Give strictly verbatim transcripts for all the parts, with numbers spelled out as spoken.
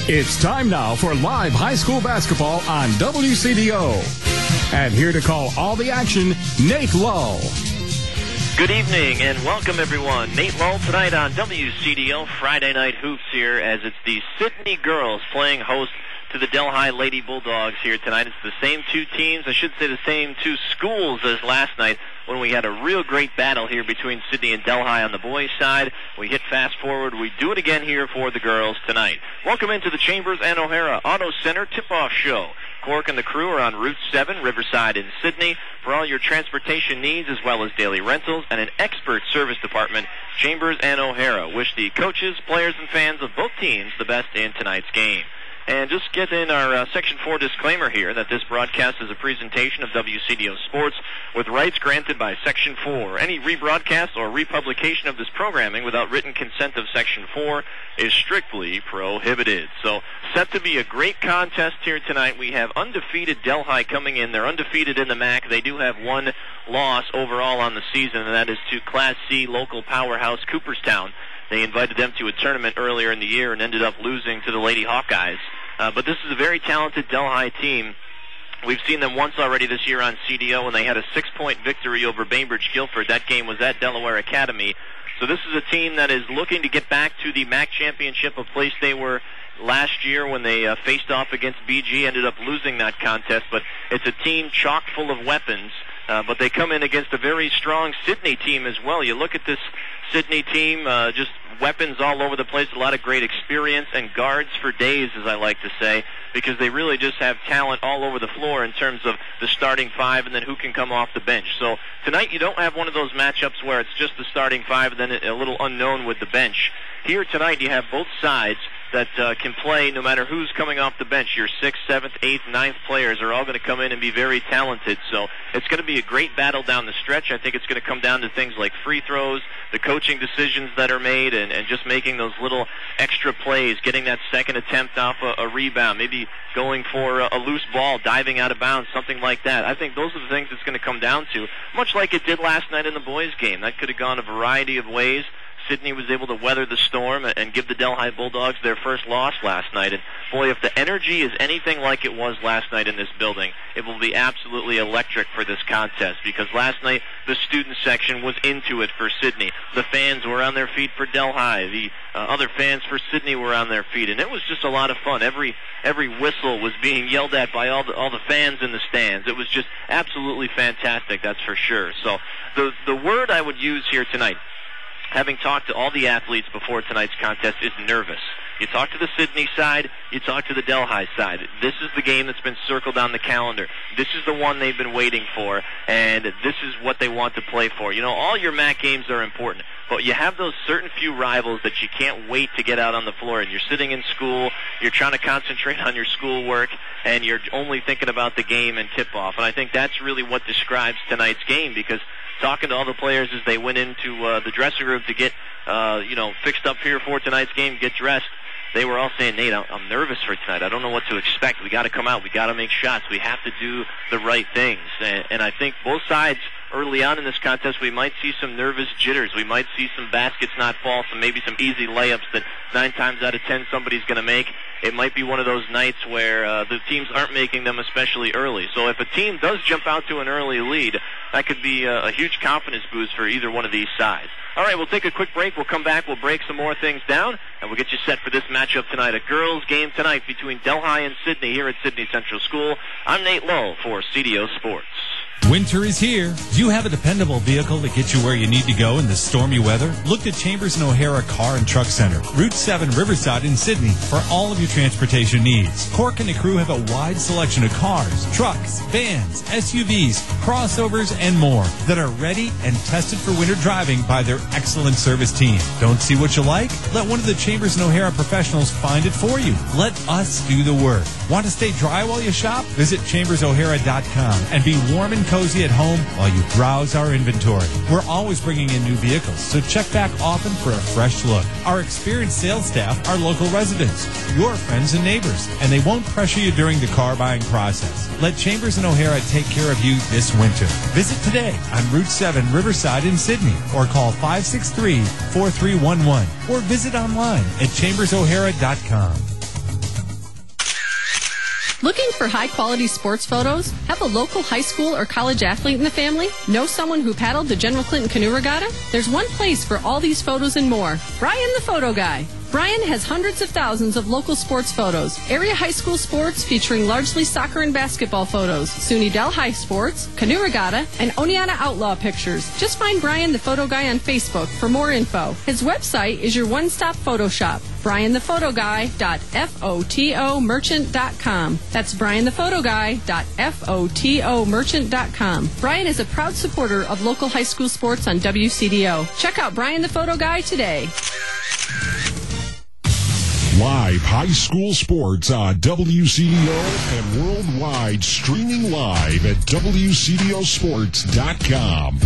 It's time now for live high school basketball on W C D O. And here to call all the action, Nate Lull. Good evening and welcome everyone. Nate Lull tonight on W C D O Friday Night Hoops here as it's the Sidney girls playing host to the Delhi Lady Bulldogs here tonight. It's the same two teams, I should say the same two schools as last night when we had a real great battle here between Sidney and Delhi on the boys' side. We hit fast forward. We do it again here for the girls tonight. Welcome into the Chambers and O'Hara Auto Center tip-off show. Cork and the crew are on Route seven, Riverside in Sidney. For all your transportation needs as well as daily rentals and an expert service department, Chambers and O'Hara wish the coaches, players, and fans of both teams the best in tonight's game. And just get in our uh, Section four disclaimer here that this broadcast is a presentation of W C D O Sports with rights granted by Section four. Any rebroadcast or republication of this programming without written consent of Section four is strictly prohibited. So, set to be a great contest here tonight. We have undefeated Delhi coming in. They're undefeated in the M A C. They do have one loss overall on the season, and that is to Class C local powerhouse Cooperstown. They invited them to a tournament earlier in the year and ended up losing to the Lady Hawkeyes. Uh, but this is a very talented Delhi team. We've seen them once already this year on C D O, and they had a six-point victory over Bainbridge Guilford. That game was at Delaware Academy. So this is a team that is looking to get back to the M A C championship, a place they were last year when they uh, faced off against B G, ended up losing that contest. But it's a team chock full of weapons. Uh, but they come in against a very strong Sidney team as well. You look at this Sidney team, uh, just weapons all over the place, a lot of great experience, and guards for days, as I like to say, because they really just have talent all over the floor in terms of the starting five and then who can come off the bench. So tonight you don't have one of those matchups where it's just the starting five and then a little unknown with the bench. Here tonight you have both sides that uh, can play no matter who's coming off the bench. Your sixth, seventh, eighth, ninth players are all going to come in and be very talented. So it's going to be a great battle down the stretch. I think it's going to come down to things like free throws, the coaching decisions that are made, and, and just making those little extra plays, getting that second attempt off a, a rebound, maybe going for a, a loose ball, diving out of bounds, something like that. I think those are the things it's going to come down to, much like it did last night in the boys' game. That could have gone a variety of ways. Sidney was able to weather the storm and give the Delhi Bulldogs their first loss last night. And, boy, if the energy is anything like it was last night in this building, it will be absolutely electric for this contest because last night the student section was into it for Sidney. The fans were on their feet for Delhi. The uh, other fans for Sidney were on their feet. And it was just a lot of fun. Every every whistle was being yelled at by all the, all the fans in the stands. It was just absolutely fantastic, that's for sure. So the the word I would use here tonight, having talked to all the athletes before tonight's contest, is nervous. You talk to the Sidney side, you talk to the Delhi side. This is the game that's been circled on the calendar. This is the one they've been waiting for, and this is what they want to play for. You know, all your M A C games are important, but you have those certain few rivals that you can't wait to get out on the floor, and you're sitting in school, you're trying to concentrate on your schoolwork, and you're only thinking about the game and tip-off. And I think that's really what describes tonight's game, because talking to all the players as they went into uh, the dressing room to get, uh, you know, fixed up here for tonight's game, get dressed, they were all saying, Nate, I'm nervous for tonight. I don't know what to expect. We got to come out. We got to make shots. We have to do the right things. And, and I think both sides early on in this contest, we might see some nervous jitters. We might see some baskets not fall, some maybe some easy layups that nine times out of ten somebody's going to make. It might be one of those nights where uh, the teams aren't making them especially early. So if a team does jump out to an early lead, that could be a, a huge confidence boost for either one of these sides. All right, we'll take a quick break. We'll come back. We'll break some more things down, and we'll get you set for this matchup tonight. A girls' game tonight between Delhi and Sidney here at Sidney Central School. I'm Nate Lull for C D O Sports. Winter is here. Do you have a dependable vehicle to get you where you need to go in the stormy weather? Look to Chambers and O'Hara Car and Truck Center, Route seven, Riverside in Sidney, for all of your transportation needs. Cork and the crew have a wide selection of cars, trucks, vans, S U Vs, crossovers, and more that are ready and tested for winter driving by their excellent service team. Don't see what you like? Let one of the Chambers and O'Hara professionals find it for you. Let us do the work. Want to stay dry while you shop? Visit chambers o'hara dot com and be warm and cozy at home while you browse our inventory. We're always bringing in new vehicles, so check back often for a fresh look. Our experienced sales staff are local residents, your friends and neighbors, and they won't pressure you during the car buying process. Let Chambers and O'Hara take care of you this winter. Visit today on Route seven, Riverside in Sidney, or call five six three, four three one one, or visit online at chambers o'hara dot com. Looking for high-quality sports photos? Have a local high school or college athlete in the family? Know someone who paddled the General Clinton Canoe Regatta? There's one place for all these photos and more. Brian the Photo Guy. Brian has hundreds of thousands of local sports photos, area high school sports featuring largely soccer and basketball photos, SUNY Delhi sports, Canoe Regatta, and Oneonta Outlaw pictures. Just find Brian the Photo Guy on Facebook for more info. His website is your one-stop photo shop, brian the photo guy dot photo merchant dot com. That's brian the photo guy dot photo merchant dot com. Brian is a proud supporter of local high school sports on W C D O. Check out Brian the Photo Guy today. Live high school sports on W C D O and worldwide, streaming live at w c d o sports dot com.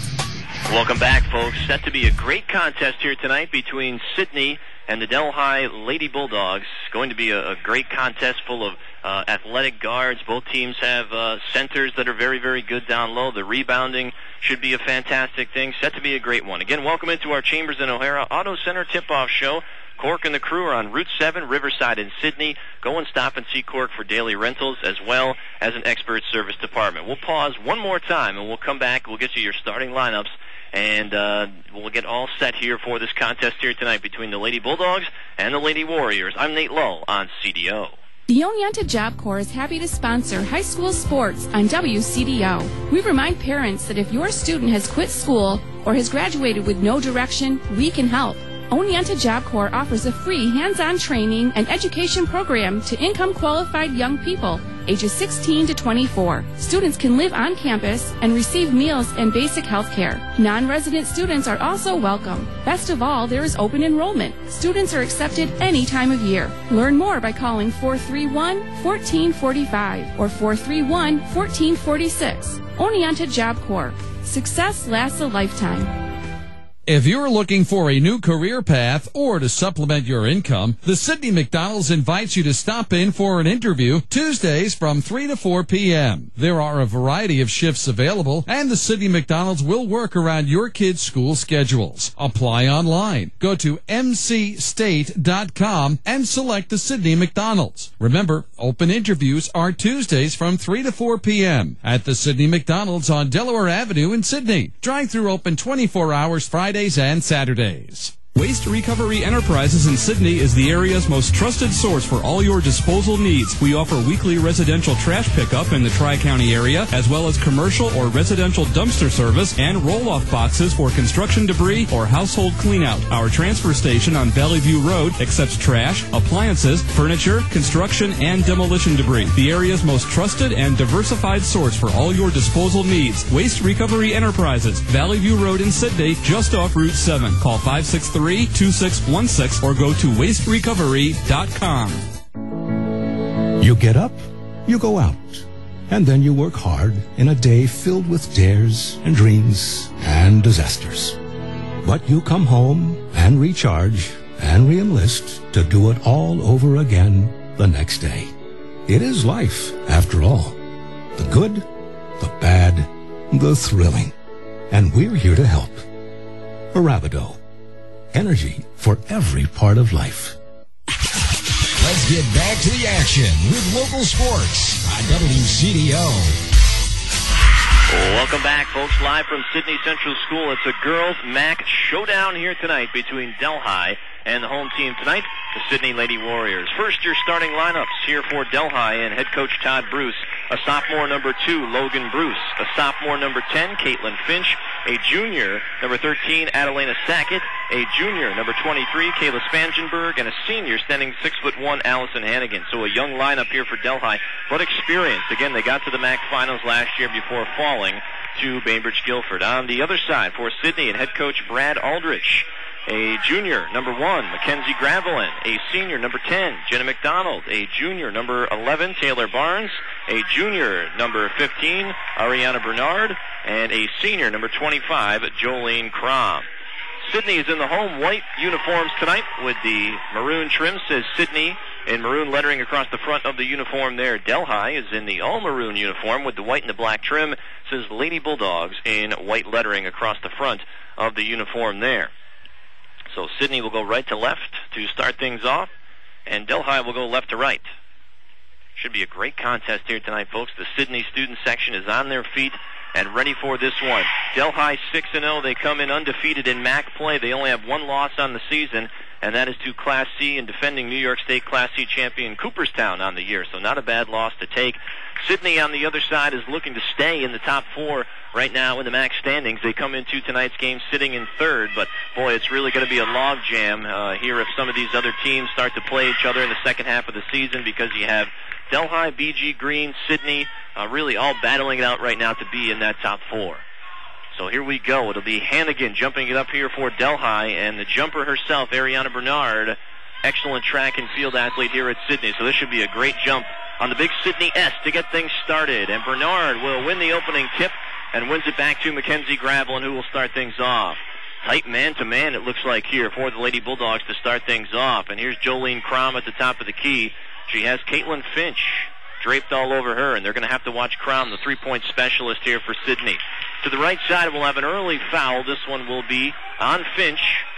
Welcome back, folks. Set to be a great contest here tonight between Sidney and the Delhi Lady Bulldogs. Going to be a, a great contest full of uh, athletic guards. Both teams have uh, centers that are very, very good down low. The rebounding should be a fantastic thing. Set to be a great one. Again, welcome into our Chambers and O'Hara Auto Center tip-off show. Cork and the crew are on Route seven, Riverside in Sidney. Go and stop and see Cork for daily rentals as well as an expert service department. We'll pause one more time and we'll come back. We'll get you your starting lineups. And uh, we'll get all set here for this contest here tonight between the Lady Bulldogs and the Lady Warriors. I'm Nate Lull on C D O. The Oneonta Job Corps is happy to sponsor high school sports on W C D O. We remind parents that if your student has quit school or has graduated with no direction, we can help. Oneonta Job Corps offers a free hands-on training and education program to income-qualified young people ages sixteen to twenty-four. Students can live on campus and receive meals and basic health care. Non-resident students are also welcome. Best of all, there is open enrollment. Students are accepted any time of year. Learn more by calling four three one, one four four five or four three one, one four four six. Oneonta Job Corps. Success lasts a lifetime. If you're looking for a new career path or to supplement your income, the Sidney McDonald's invites you to stop in for an interview Tuesdays from three to four p.m. There are a variety of shifts available, and the Sidney McDonald's will work around your kids' school schedules. Apply online. Go to m c state dot com and select the Sidney McDonald's. Remember, open interviews are Tuesdays from three to four p.m. at the Sidney McDonald's on Delaware Avenue in Sidney. Drive-through open twenty-four hours Friday and Saturdays. Waste Recovery Enterprises in Sidney is the area's most trusted source for all your disposal needs. We offer weekly residential trash pickup in the Tri-County area, as well as commercial or residential dumpster service and roll-off boxes for construction debris or household cleanout. Our transfer station on Valley View Road accepts trash, appliances, furniture, construction, and demolition debris. The area's most trusted and diversified source for all your disposal needs. Waste Recovery Enterprises, Valley View Road in Sidney, just off Route seven. Call five six three, two six one six or go to waste recovery dot com. You get up, you go out, and then you work hard in a day filled with dares and dreams and disasters. But you come home and recharge and re-enlist to do it all over again the next day. It is life, after all. The good, the bad, the thrilling. And we're here to help. Arabido. Energy for every part of life. Let's get back to the action with local sports on W C D O. Welcome back, folks. Live from Sidney Central School. It's a girls' M A C showdown here tonight between Delhi and the home team tonight, the Sidney Lady Warriors. First, your starting lineups here for Delhi and head coach Todd Bruce. A sophomore, number two, Logan Bruce. A sophomore, number ten, Caitlin Finch. A junior, number thirteen, Adelina Sackett. A junior, number twenty-three, Kayla Spangenberg. And a senior, standing six foot one, Allison Hannigan. So a young lineup here for Delhi, but experienced. Again, they got to the M A C finals last year before falling to Bainbridge Guilford. On the other side for Sidney and head coach Brad Aldrich. A junior, number one, Mackenzie Gravelin. A senior, number ten, Jenna McDonald. A junior, number eleven, Taylor Barnes. A junior, number fifteen, Ariana Bernard. And a senior, number twenty-five, Jolene Crom. Sidney is in the home white uniforms tonight with the maroon trim, says Sidney, in maroon lettering across the front of the uniform there. Delhi is in the all-maroon uniform with the white and the black trim, says Lady Bulldogs in white lettering across the front of the uniform there. So Sidney will go right to left to start things off, and Delhi will go left to right. Should be a great contest here tonight, folks. The Sidney student section is on their feet and ready for this one. Delhi six and oh. They come in undefeated in M A C play. They only have one loss on the season, and that is to Class C and defending New York State Class C champion Cooperstown on the year. So not a bad loss to take. Sidney on the other side is looking to stay in the top four right now in the M A C standings. They come into tonight's game sitting in third, but boy, it's really going to be a log jam uh, here if some of these other teams start to play each other in the second half of the season, because you have Delhi, B G Green, Sidney, uh, really all battling it out right now to be in that top four. So here we go. It'll be Hannigan jumping it up here for Delhi, and the jumper herself, Ariana Bernard, excellent track and field athlete here at Sidney. So this should be a great jump on the big Sidney S to get things started. And Bernard will win the opening tip and wins it back to Mackenzie Gravelin, who will start things off. Tight man-to-man, it looks like here, for the Lady Bulldogs to start things off. And here's Jolene Crom at the top of the key. She has Caitlin Finch draped all over her, and they're going to have to watch Crom, the three-point specialist here for Sidney. To the right side, we'll have an early foul. This one will be on Finch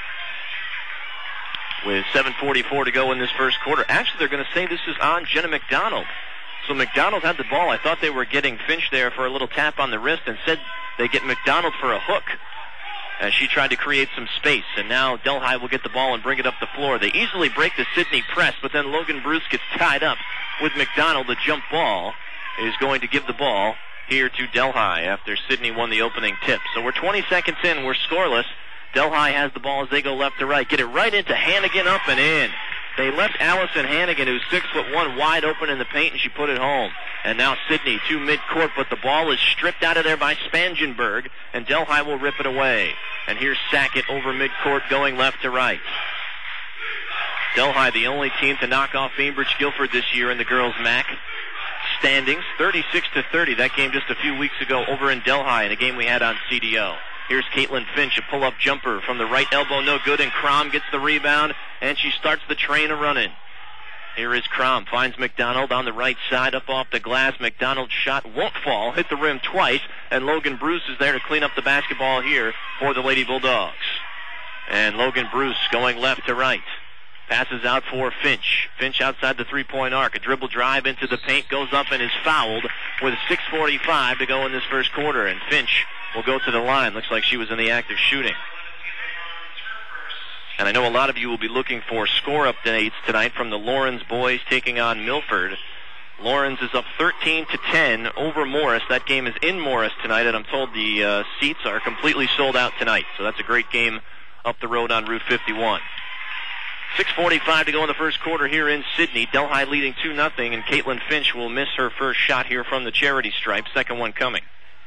with seven forty-four to go in this first quarter. Actually, they're going to say this is on Jenna McDonald. So McDonald had the ball. I thought they were getting Finch there for a little tap on the wrist, and said they get McDonald for a hook as she tried to create some space. And now Delhi will get the ball and bring it up the floor. They easily break the Sidney press, but then Logan Bruce gets tied up with McDonald. The jump ball is going to give the ball here to Delhi after Sidney won the opening tip. So we're twenty seconds in. We're scoreless. Delhi has the ball as they go left to right. Get it right into Hannigan, up and in. They left Allison Hannigan, who's six foot one, wide open in the paint, and she put it home. And now Sidney to midcourt, but the ball is stripped out of there by Spangenberg, and Delhi will rip it away. And here's Sackett over midcourt, going left to right. Delhi, the only team to knock off Bainbridge Guilford this year in the girls' M A C standings, thirty-six to thirty. That game just a few weeks ago over in Delhi in a game we had on C D O. Here's Caitlin Finch, a pull-up jumper from the right elbow, no good, and Crom gets the rebound, and she starts the train a-running. Here is Crom, finds McDonald on the right side, up off the glass. McDonald's shot won't fall, hit the rim twice, and Logan Bruce is there to clean up the basketball here for the Lady Bulldogs. And Logan Bruce going left to right. Passes out for Finch. Finch outside the three-point arc. A dribble drive into the paint, goes up and is fouled with six forty-five to go in this first quarter. And Finch will go to the line. Looks like she was in the act of shooting. And I know a lot of you will be looking for score updates tonight from the Lawrence boys taking on Milford. Lawrence is up thirteen to ten over Morris. That game is in Morris tonight, and I'm told the uh, seats are completely sold out tonight. So that's a great game up the road on Route fifty-one. six forty-five to go in the first quarter here in Sidney. Delhi leading two nothing, and Caitlin Finch will miss her first shot here from the charity stripe. Second one coming.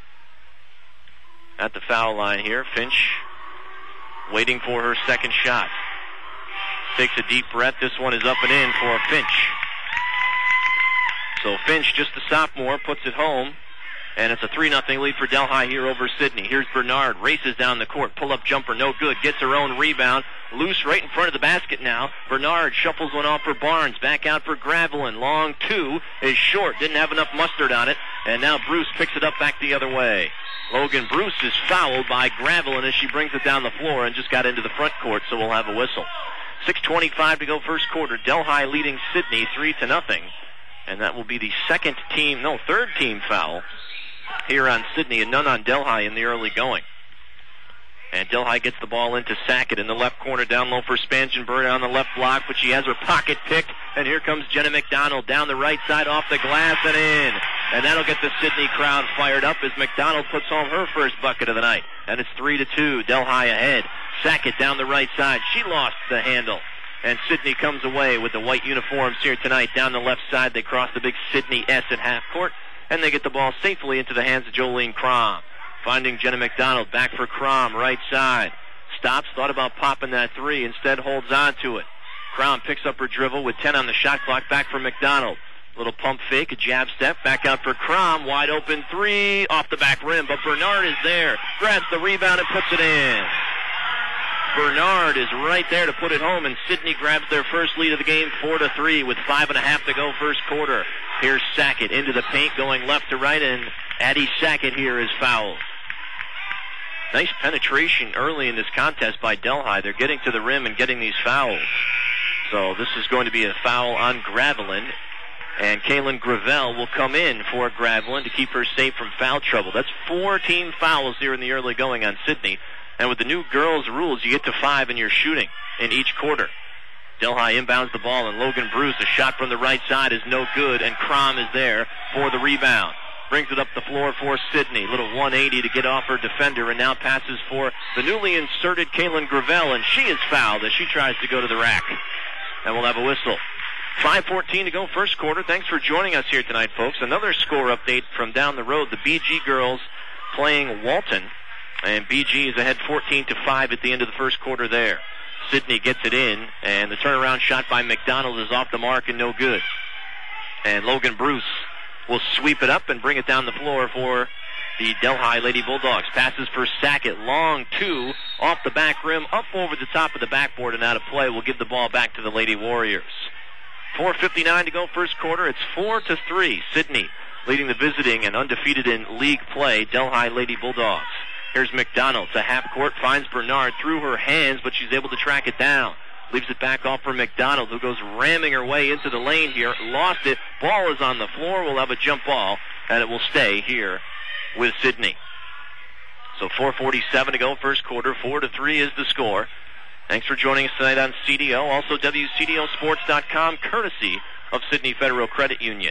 At the foul line here, Finch waiting for her second shot. Takes a deep breath. This one is up and in for Finch. So Finch, just a sophomore, puts it home. And it's a three nothing lead for Delhi here over Sidney. Here's Bernard, races down the court, pull-up jumper, no good, gets her own rebound, loose right in front of the basket now. Bernard shuffles one off for Barnes, back out for Gravelin. Long two is short, didn't have enough mustard on it, and now Bruce picks it up back the other way. Logan Bruce is fouled by Gravelin as she brings it down the floor and just got into the front court, so we'll have a whistle. six twenty-five to go first quarter. Delhi leading Sidney three to nothing, and that will be the second team, no, third team foul here on Sidney, and none on Delhi in the early going. And Delhi gets the ball into Sackett in the left corner, down low for Spangenberg on the left block, but she has her pocket picked, and here comes Jenna McDonald down the right side off the glass and in. And that'll get the Sidney crowd fired up as McDonald puts home her first bucket of the night. And it's three to two, Delhi ahead. Sackett down the right side, she lost the handle. And Sidney comes away with the white uniforms here tonight. Down the left side, they cross the big Sidney S at half court, and they get the ball safely into the hands of Jolene Crom. Finding Jenna McDonald, back for Crom, right side. Stops, thought about popping that three, instead holds on to it. Crom picks up her dribble with ten on the shot clock, back for McDonald. Little pump fake, a jab step, back out for Crom, wide open three, off the back rim, but Bernard is there, grabs the rebound and puts it in. Bernard is right there to put it home, and Sidney grabs their first lead of the game, four to three, with five and a half to go first quarter. Here's Sackett into the paint, going left to right, and Addie Sackett here is fouled. Nice penetration early in this contest by Delhi. They're getting to the rim and getting these fouls. So this is going to be a foul on Gravelin. And Kaylin Gravel will come in for Gravelin to keep her safe from foul trouble. That's four team fouls here in the early going on Sidney. And with the new girls' rules, you get to five in your shooting in each quarter. Delhi inbounds the ball, and Logan Bruce, a shot from the right side is no good, and Crom is there for the rebound. Brings it up the floor for Sidney. Little one eighty to get off her defender, and now passes for the newly inserted Kaylin Gravel, and she is fouled as she tries to go to the rack. And we'll have a whistle. five fourteen to go, first quarter. Thanks for joining us here tonight, folks. Another score update from down the road. The B G girls playing Walton, and B G is ahead fourteen to five at the end of the first quarter there. Sidney gets it in, and the turnaround shot by McDonald is off the mark and no good. And Logan Bruce will sweep it up and bring it down the floor for the Delhi Lady Bulldogs. Passes for Sackett. Long two off the back rim, up over the top of the backboard and out of play. Will give the ball back to the Lady Warriors. four fifty-nine to go, first quarter. It's four to three. Sidney leading the visiting and undefeated in league play Delhi Lady Bulldogs. Here's McDonald to half court, finds Bernard through her hands, but she's able to track it down. Leaves it back off for McDonald, who goes ramming her way into the lane here. Lost it. Ball is on the floor. We'll have a jump ball, and it will stay here with Sidney. So four forty-seven to go, first quarter. Four to three is the score. Thanks for joining us tonight on C D O. Also W C D O Sports dot com, courtesy of Sidney Federal Credit Union.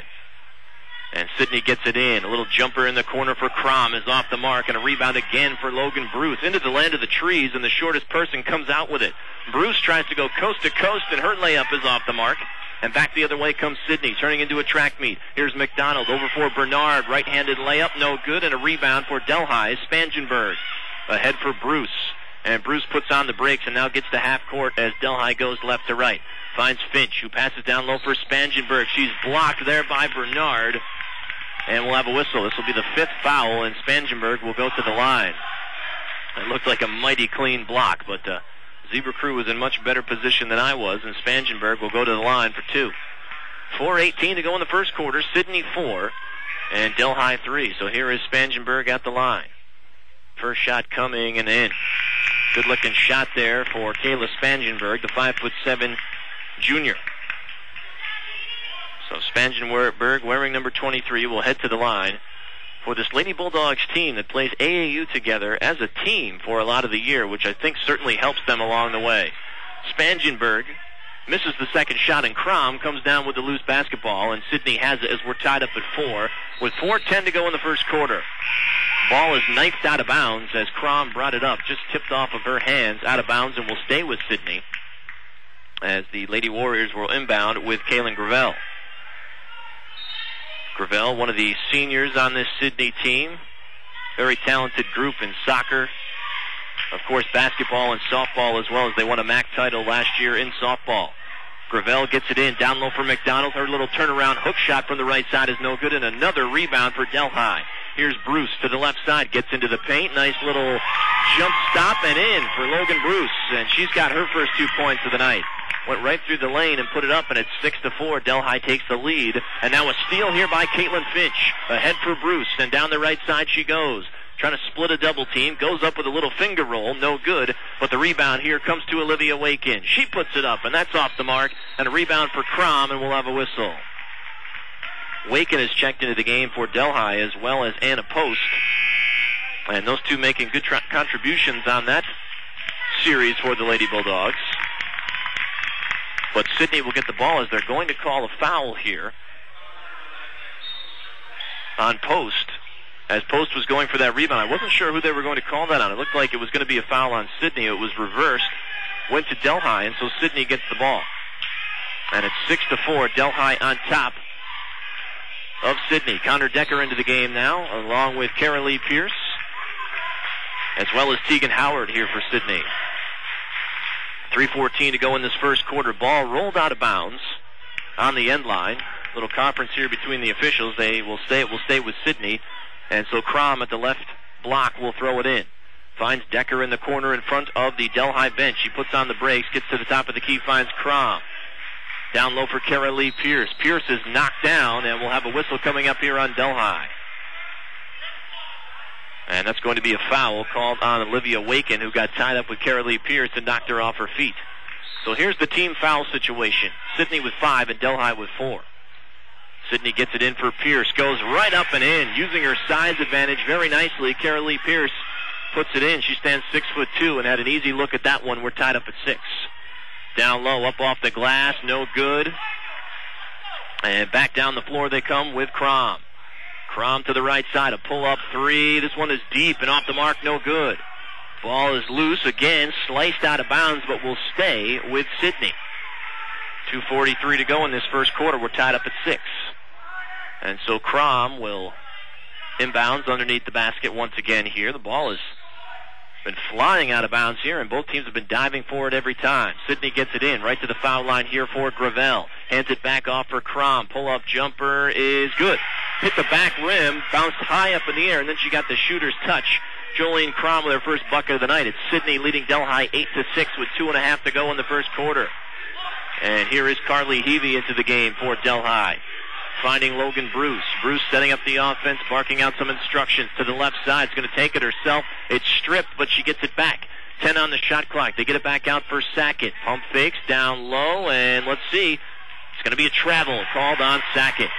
And Sidney gets it in. A little jumper in the corner for Crom is off the mark, and a rebound again for Logan Bruce. Into the land of the trees, and the shortest person comes out with it. Bruce tries to go coast to coast, and her layup is off the mark. And back the other way comes Sidney, turning into a track meet. Here's McDonald over for Bernard. Right-handed layup, no good, and a rebound for Delhi. Spangenberg ahead for Bruce. And Bruce puts on the brakes and now gets to half court as Delhi goes left to right. Finds Finch, who passes down low for Spangenberg. She's blocked there by Bernard. And we'll have a whistle. This will be the fifth foul, and Spangenberg will go to the line. It looked like a mighty clean block, but uh, Zebra Crew was in much better position than I was, and Spangenberg will go to the line for two. four eighteen to go in the first quarter. Sidney four, and Delhi three. So here is Spangenberg at the line. First shot coming and in. Good-looking shot there for Kayla Spangenberg, the five foot seven junior. So Spangenberg, wearing number twenty-three, will head to the line for this Lady Bulldogs team that plays A A U together as a team for a lot of the year, which I think certainly helps them along the way. Spangenberg misses the second shot, and Crom comes down with the loose basketball, and Sidney has it as we're tied up at four with four ten to go in the first quarter. Ball is knifed out of bounds as Crom brought it up, just tipped off of her hands, out of bounds, and will stay with Sidney as the Lady Warriors will inbound with Kaylin Gravel. Gravel, one of the seniors on this Sidney team. Very talented group in soccer. Of course, basketball and softball as well, as they won a M A C title last year in softball. Gravel gets it in, down low for McDonald. Her little turnaround hook shot from the right side is no good, and another rebound for Delhi. Here's Bruce to the left side, gets into the paint. Nice little jump stop and in for Logan Bruce, and she's got her first two points of the night. Went right through the lane and put it up, and it's six to four. Delhi takes the lead, and now a steal here by Caitlin Finch. Ahead for Bruce, and down the right side she goes. Trying to split a double team, goes up with a little finger roll, no good, but the rebound here comes to Olivia Wakin. She puts it up, and that's off the mark, and a rebound for Crom, and we'll have a whistle. Wakin is checked into the game for Delhi, as well as Anna Post, and those two making good tra- contributions on that series for the Lady Bulldogs. But Sidney will get the ball as they're going to call a foul here on Post. As Post was going for that rebound, I wasn't sure who they were going to call that on. It looked like it was going to be a foul on Sidney. It was reversed, went to Delhi, and so Sidney gets the ball. And it's six to four, Delhi on top of Sidney. Connor Decker into the game now, along with Kara Lee Pierce, as well as Tegan Howard here for Sidney. three fourteen to go in this first quarter. Ball rolled out of bounds on the end line. Little conference here between the officials. They will stay. It will stay with Sidney. And so Crom at the left block will throw it in. Finds Decker in the corner in front of the Delhi bench. She puts on the brakes, gets to the top of the key, finds Crom. Down low for Kara Lee Pierce. Pierce is knocked down, and we'll have a whistle coming up here on Delhi. And that's going to be a foul called on Olivia Wakin, who got tied up with Kara Lee Pierce and knocked her off her feet. So here's the team foul situation. Sidney with five and Delhi with four. Sydney gets it in for Pierce. Goes right up and in, using her size advantage very nicely. Carolee Pierce puts it in. She stands six foot two and had an easy look at that one. We're tied up at six. Down low, up off the glass, no good. And back down the floor they come with Crom. Crom to the right side, a pull-up three. This one is deep and off the mark, no good. Ball is loose again, sliced out of bounds, but will stay with Sydney. two forty-three to go in this first quarter. We're tied up at six. And so Crom will inbounds underneath the basket once again here. The ball has been flying out of bounds here, and both teams have been diving for it every time. Sydney gets it in right to the foul line here for Gravel. Hands it back off for Crom. Pull-up jumper is good. Hit the back rim, bounced high up in the air, and then she got the shooter's touch. Jolene Crom with her first bucket of the night. It's Sydney leading Delhi eight to six with two and a half to go in the first quarter. And here is Carly Heavey into the game for Delhi. Finding Logan Bruce. Bruce setting up the offense, barking out some instructions to the left side. Is going to take it herself. It's stripped, but she gets it back. Ten on the shot clock. They get it back out for Sackett. Pump fakes down low, and let's see. It's going to be a travel called on Sackett.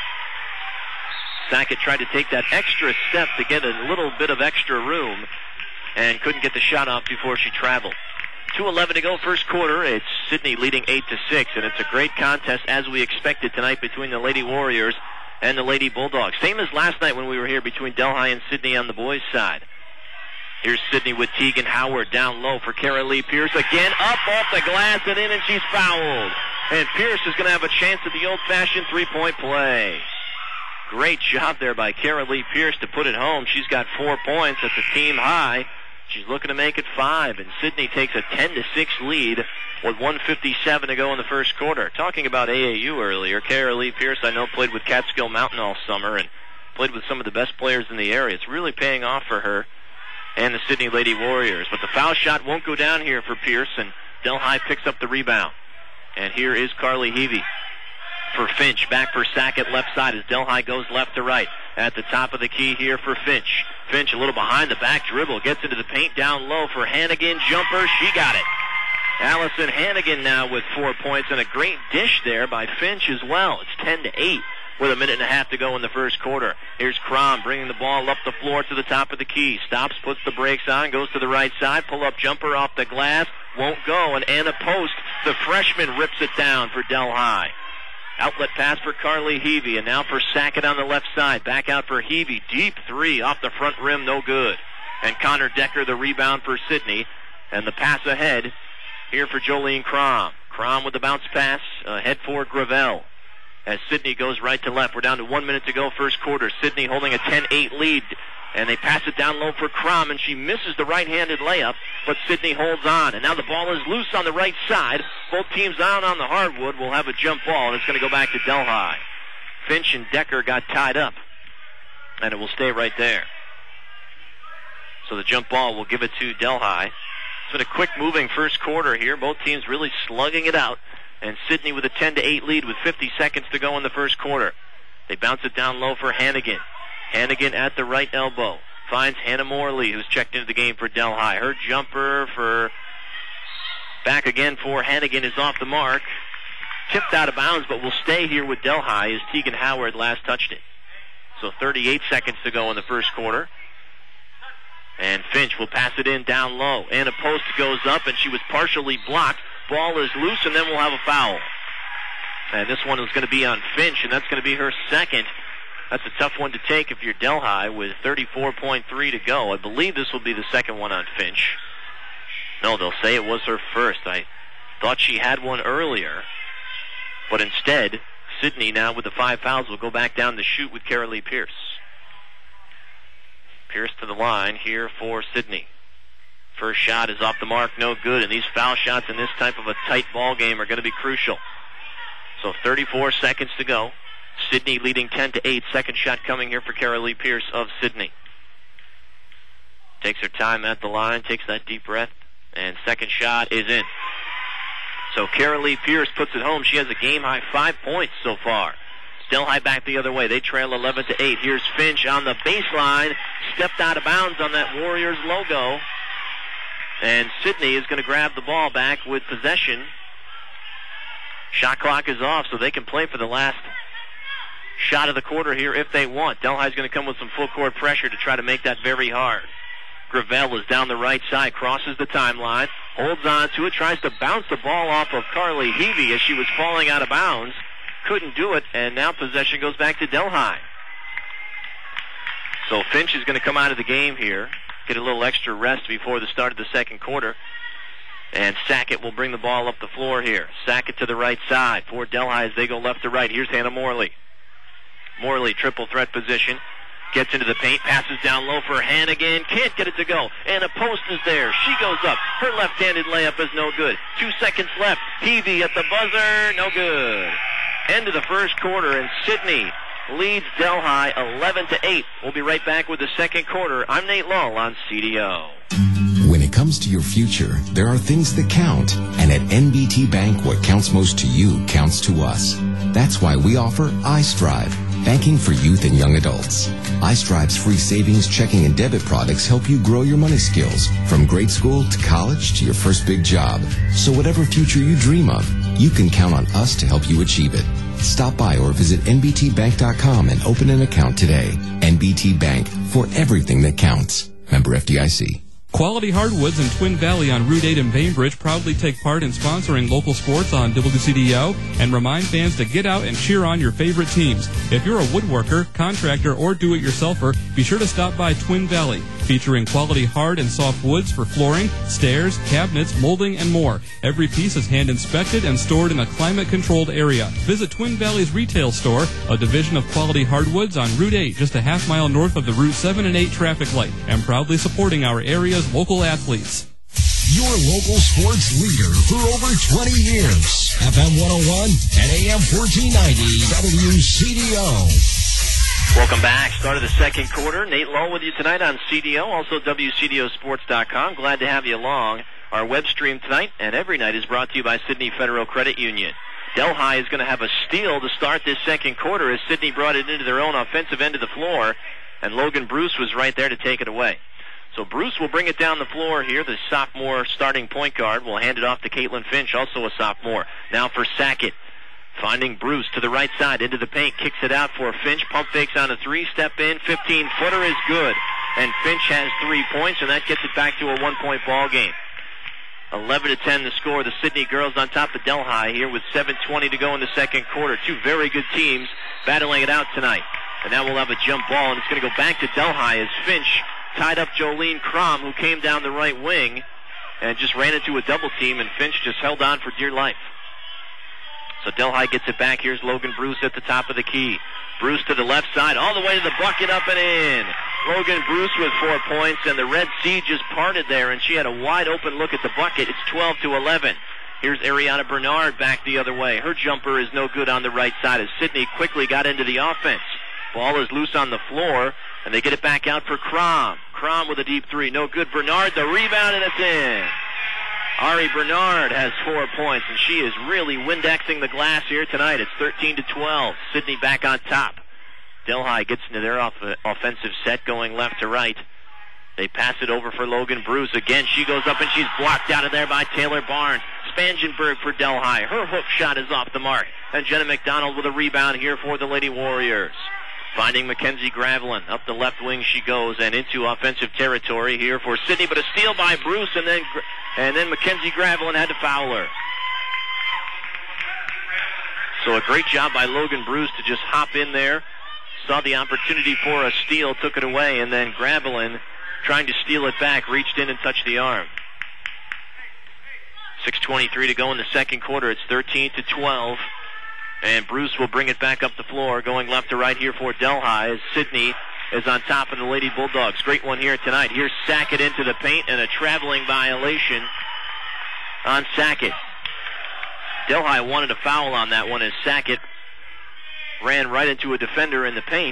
Sackett tried to take that extra step to get a little bit of extra room and couldn't get the shot off before she traveled. two eleven to go first quarter. It's Sydney leading eight to six, and it's a great contest as we expected tonight between the Lady Warriors and the Lady Bulldogs. Same as last night when we were here between Delhi and Sydney on the boys' side. Here's Sydney with Tegan Howard down low for Carolee Pierce. Again, up off the glass and in, and she's fouled. And Pierce is going to have a chance at the old-fashioned three-point play. Great job there by Carolee Pierce to put it home. She's got four points. That's a team high. She's looking to make it five, and Sydney takes a ten to six lead with one fifty-seven to go in the first quarter. Talking about A A U earlier, Carolee Pierce, I know, played with Catskill Mountain all summer and played with some of the best players in the area. It's really paying off for her and the Sydney Lady Warriors. But the foul shot won't go down here for Pierce, and Delhi picks up the rebound. And here is Carly Heavey for Finch. Back for Sackett left side as Delhi goes left to right. At the top of the key here for Finch. Finch a little behind the back dribble. Gets into the paint down low for Hannigan. Jumper. She got it. Allison Hannigan now with four points and a great dish there by Finch as well. It's ten to eight with a minute and a half to go in the first quarter. Here's Crom bringing the ball up the floor to the top of the key. Stops, puts the brakes on, goes to the right side. Pull-up jumper off the glass. Won't go. And Anna Post, the freshman, rips it down for Delhi. Outlet pass for Carly Heavey, and now for Sackett on the left side. Back out for Heavey. Deep three off the front rim, no good. And Connor Decker the rebound for Sydney. And the pass ahead here for Jolene Crom. Crom with the bounce pass ahead for Gravel. As Sydney goes right to left. We're down to one minute to go first quarter. Sydney holding a ten eight lead. And they pass it down low for Crom, and she misses the right-handed layup, but Sydney holds on. And now the ball is loose on the right side. Both teams down on the hardwood will have a jump ball, and it's going to go back to Delhi. Finch and Decker got tied up, and it will stay right there. So the jump ball will give it to Delhi. It's been a quick-moving first quarter here. Both teams really slugging it out, and Sydney with a ten to eight lead with fifty seconds to go in the first quarter. They bounce it down low for Hannigan. Hannigan at the right elbow. Finds Hannah Morley, who's checked into the game for Delhi. Her jumper for back again for Hannigan is off the mark. Tipped out of bounds, but will stay here with Delhi as Tegan Howard last touched it. So thirty-eight seconds to go in the first quarter. And Finch will pass it in down low. Anna Post goes up, and she was partially blocked. Ball is loose, and then we'll have a foul. And this one is going to be on Finch, and that's going to be her second. That's a tough one to take if you're Delhi with thirty-four point three to go. I believe this will be the second one on Finch. No, they'll say it was her first. I thought she had one earlier. But instead, Sydney now with the five fouls will go back down to shoot with Carolee Pierce. Pierce to the line here for Sydney. First shot is off the mark, no good. And these foul shots in this type of a tight ball game are going to be crucial. So thirty-four seconds to go. Sydney leading ten to eight. Second shot coming here for Carolee Pierce of Sydney. Takes her time at the line, takes that deep breath, and second shot is in. So Carolee Pierce puts it home. She has a game-high five points so far. Delhi back the other way. They trail eleven to eight. Here's Finch on the baseline. Stepped out of bounds on that Warriors logo. And Sydney is going to grab the ball back with possession. Shot clock is off, so they can play for the last shot of the quarter here if they want. Delhi's going to come with some full court pressure to try to make that very hard. Gravel is down the right side, crosses the timeline, holds on to it, tries to bounce the ball off of Carly Heavey as she was falling out of bounds. Couldn't do it, and now possession goes back to Delhi. So Finch is going to come out of the game here, get a little extra rest before the start of the second quarter. And Sackett will bring the ball up the floor here. Sackett to the right side for Delhi as they go left to right. Here's Hannah Morley. Morley, triple threat position. Gets into the paint, passes down low for Hannigan. Can't get it to go. And a post is there. She goes up. Her left-handed layup is no good. Two seconds left. Heavey at the buzzer. No good. End of the first quarter, and Sydney leads Delhi eleven to eight. We'll be right back with the second quarter. I'm Nate Lull on C D O. When it comes to your future, there are things that count. And at N B T Bank, what counts most to you counts to us. That's why we offer iStrive, banking for youth and young adults. iStrive's free savings, checking, and debit products help you grow your money skills from grade school to college to your first big job. So whatever future you dream of, you can count on us to help you achieve it. Stop by or visit N B T bank dot com and open an account today. N B T Bank, for everything that counts. Member F D I C. Quality Hardwoods in Twin Valley on Route eight in Bainbridge proudly take part in sponsoring local sports on W C D O and remind fans to get out and cheer on your favorite teams. If you're a woodworker, contractor, or do-it-yourselfer, be sure to stop by Twin Valley, featuring quality hard and soft woods for flooring, stairs, cabinets, molding, and more. Every piece is hand-inspected and stored in a climate-controlled area. Visit Twin Valley's retail store, a division of Quality Hardwoods on Route eight, just a half mile north of the Route seven and eight traffic light, and proudly supporting our area's local athletes. Your local sports leader for over twenty years. F M one oh one and A M fourteen ninety W C D O. Welcome back. Start of the second quarter. Nate Lull with you tonight on C D O, also W C D O sports dot com. Glad to have you along. Our web stream tonight and every night is brought to you by Sydney Federal Credit Union. Delhi is going to have a steal to start this second quarter as Sydney brought it into their own offensive end of the floor, and Logan Bruce was right there to take it away. So Bruce will bring it down the floor here. The sophomore starting point guard will hand it off to Caitlin Finch, also a sophomore. Now for Sackett. Finding Bruce to the right side, into the paint, kicks it out for Finch. Pump fakes on a three, step in, fifteen-footer is good. And Finch has three points, and that gets it back to a one-point ball game. eleven to ten the score. The Sydney girls on top of Delhi here with seven twenty to go in the second quarter. Two very good teams battling it out tonight. And now we'll have a jump ball, and it's going to go back to Delhi as Finch tied up Jolene Crom, who came down the right wing and just ran into a double team, and Finch just held on for dear life. So Delhi gets it back. Here's Logan Bruce at the top of the key. Bruce to the left side, all the way to the bucket, up and in. Logan Bruce with four points, and the Red Sea just parted there, and she had a wide open look at the bucket. It's twelve to eleven. Here's Ariana Bernard back the other way. Her jumper is no good on the right side as Sydney quickly got into the offense. Ball is loose on the floor, and they get it back out for Crom. Crom with a deep three, no good. Bernard, the rebound, and it's in. Ari Bernard has four points, and she is really Windexing the glass here tonight. It's thirteen to twelve. Sydney back on top. Delhi gets into their off- offensive set, going left to right. They pass it over for Logan Bruce. Again, she goes up, and she's blocked out of there by Taylor Barnes. Spangenberg for Delhi. Her hook shot is off the mark. And Jenna McDonald with a rebound here for the Lady Warriors. Finding Mackenzie Gravelin. Up the left wing she goes, and into offensive territory here for Sydney, but a steal by Bruce, and then and then Mackenzie Gravelin had to foul her. So a great job by Logan Bruce to just hop in there. Saw the opportunity for a steal, took it away, and then Gravelin, trying to steal it back, reached in and touched the arm. six twenty-three to go in the second quarter. It's thirteen to twelve. And Bruce will bring it back up the floor, going left to right here for Delhi as Sydney is on top of the Lady Bulldogs. Great one here tonight. Here's Sackett into the paint, and a traveling violation on Sackett. Delhi wanted a foul on that one as Sackett ran right into a defender in the paint.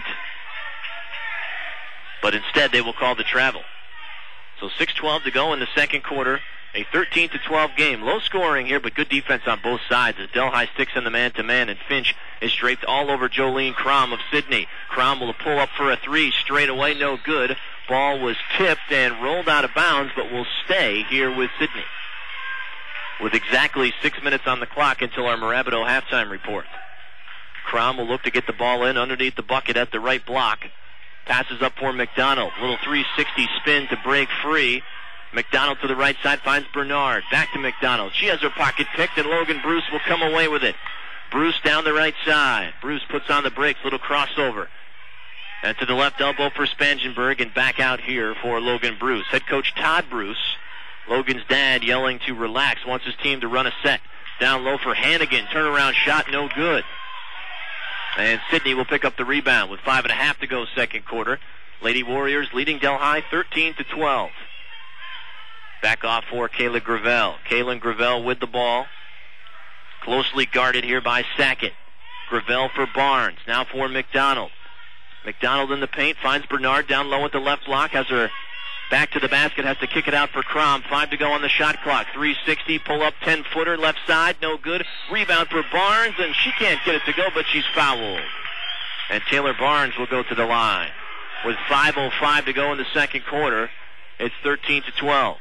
But instead they will call the travel. So six twelve to go in the second quarter. A thirteen to twelve game. Low scoring here, but good defense on both sides as Delhi sticks in the man-to-man, and Finch is draped all over Jolene Crom of Sydney. Crom will pull up for a three, straight away, no good. Ball was tipped and rolled out of bounds, but will stay here with Sydney. With exactly six minutes on the clock until our Morabito halftime report. Crom will look to get the ball in underneath the bucket at the right block. Passes up for McDonald. Little three sixty spin to break free. McDonald to the right side finds Bernard. Back to McDonald. She has her pocket picked, and Logan Bruce will come away with it. Bruce down the right side. Bruce puts on the brakes. Little crossover. And to the left elbow for Spangenberg, and back out here for Logan Bruce. Head coach Todd Bruce, Logan's dad, yelling to relax, wants his team to run a set. Down low for Hannigan. Turnaround shot, no good. And Sidney will pick up the rebound with five and a half to go second quarter. Lady Warriors leading Delhi thirteen to twelve. Back off for Kayla Gravel. Kaylin Gravel with the ball. Closely guarded here by Sackett. Gravel for Barnes. Now for McDonald. McDonald in the paint. Finds Bernard down low at the left block. Has her back to the basket. Has to kick it out for Crom. Five to go on the shot clock. three sixty. Pull up ten-footer. Left side. No good. Rebound for Barnes. And she can't get it to go, but she's fouled. And Taylor Barnes will go to the line. With five oh five to go in the second quarter, it's thirteen to twelve.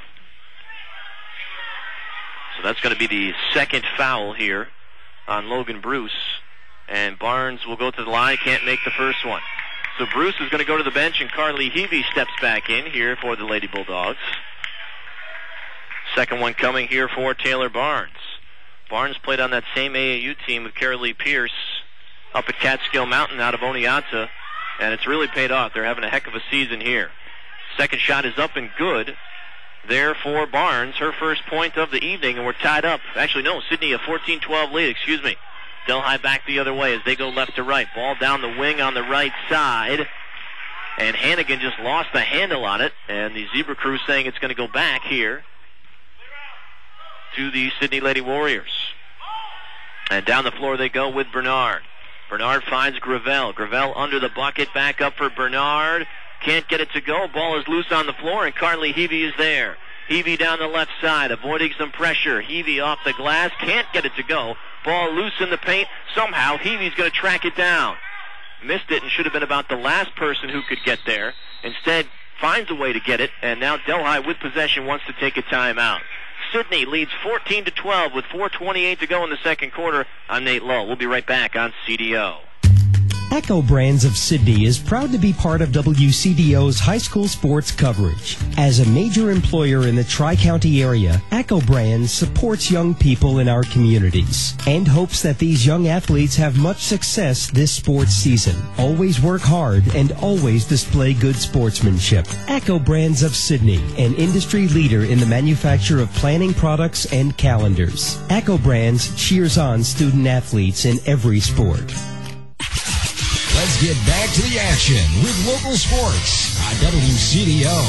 So that's going to be the second foul here on Logan Bruce. And Barnes will go to the line. Can't make the first one. So Bruce is going to go to the bench, and Carly Heavey steps back in here for the Lady Bulldogs. Second one coming here for Taylor Barnes. Barnes played on that same A A U team with Carolee Pierce up at Catskill Mountain out of Oneonta, and it's really paid off. They're having a heck of a season here. Second shot is up and good there for Barnes, her first point of the evening, and we're tied up. Actually, no, Sidney a fourteen twelve lead, excuse me. Delhi back the other way as they go left to right. Ball down the wing on the right side, and Hannigan just lost the handle on it, and the Zebra Crew saying it's going to go back here to the Sidney Lady Warriors. And down the floor they go with Bernard. Bernard finds Gravel. Gravel under the bucket, back up for Bernard. Can't get it to go. Ball is loose on the floor, and Carly Heavey is there. Heavey down the left side, avoiding some pressure. Heavey off the glass, can't get it to go. Ball loose in the paint. Somehow Heavey's going to track it down. Missed it and should have been about the last person who could get there. Instead, finds a way to get it, and now Delhi with possession wants to take a timeout. Sidney leads fourteen to twelve with four twenty-eight to go in the second quarter. I'm Nate Lowe. We'll be right back on C D O. Echo Brands of Sidney is proud to be part of W C D O's high school sports coverage. As a major employer in the Tri-County area, Echo Brands supports young people in our communities and hopes that these young athletes have much success this sports season. Always work hard and always display good sportsmanship. Echo Brands of Sidney, an industry leader in the manufacture of planning products and calendars. Echo Brands cheers on student athletes in every sport. Let's get back to the action with local sports on W C D O.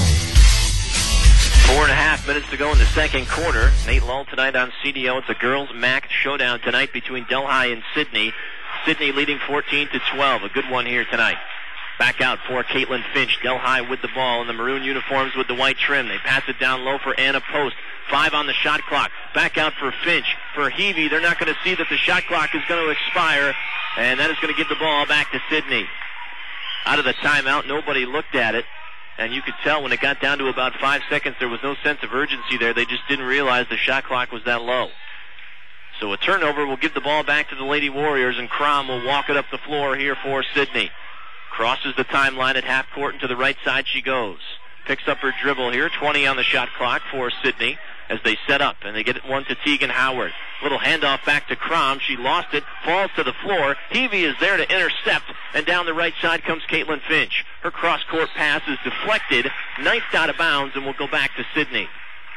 Four and a half minutes to go in the second quarter. Nate Lull tonight on C D O. It's a girls' M A C showdown tonight between Delhi and Sidney. Sidney leading fourteen to twelve. A good one here tonight. Back out for Caitlin Finch. Delhi with the ball in the maroon uniforms with the white trim. They pass it down low for Anna Post. Five on the shot clock. Back out for Finch. For Heavey, they're not going to see that the shot clock is going to expire, and that is going to give the ball back to Sidney. Out of the timeout, nobody looked at it, and you could tell when it got down to about five seconds, there was no sense of urgency there. They just didn't realize the shot clock was that low. So a turnover will give the ball back to the Lady Warriors, and Crom will walk it up the floor here for Sidney. Crosses the timeline at half court, and to the right side she goes. Picks up her dribble here, twenty on the shot clock for Sidney as they set up, and they get one to Tegan Howard. Little handoff back to Crom. She lost it, falls to the floor. Heavey is there to intercept, and down the right side comes Caitlin Finch. Her cross-court pass is deflected, knifed out of bounds, and will go back to Sidney.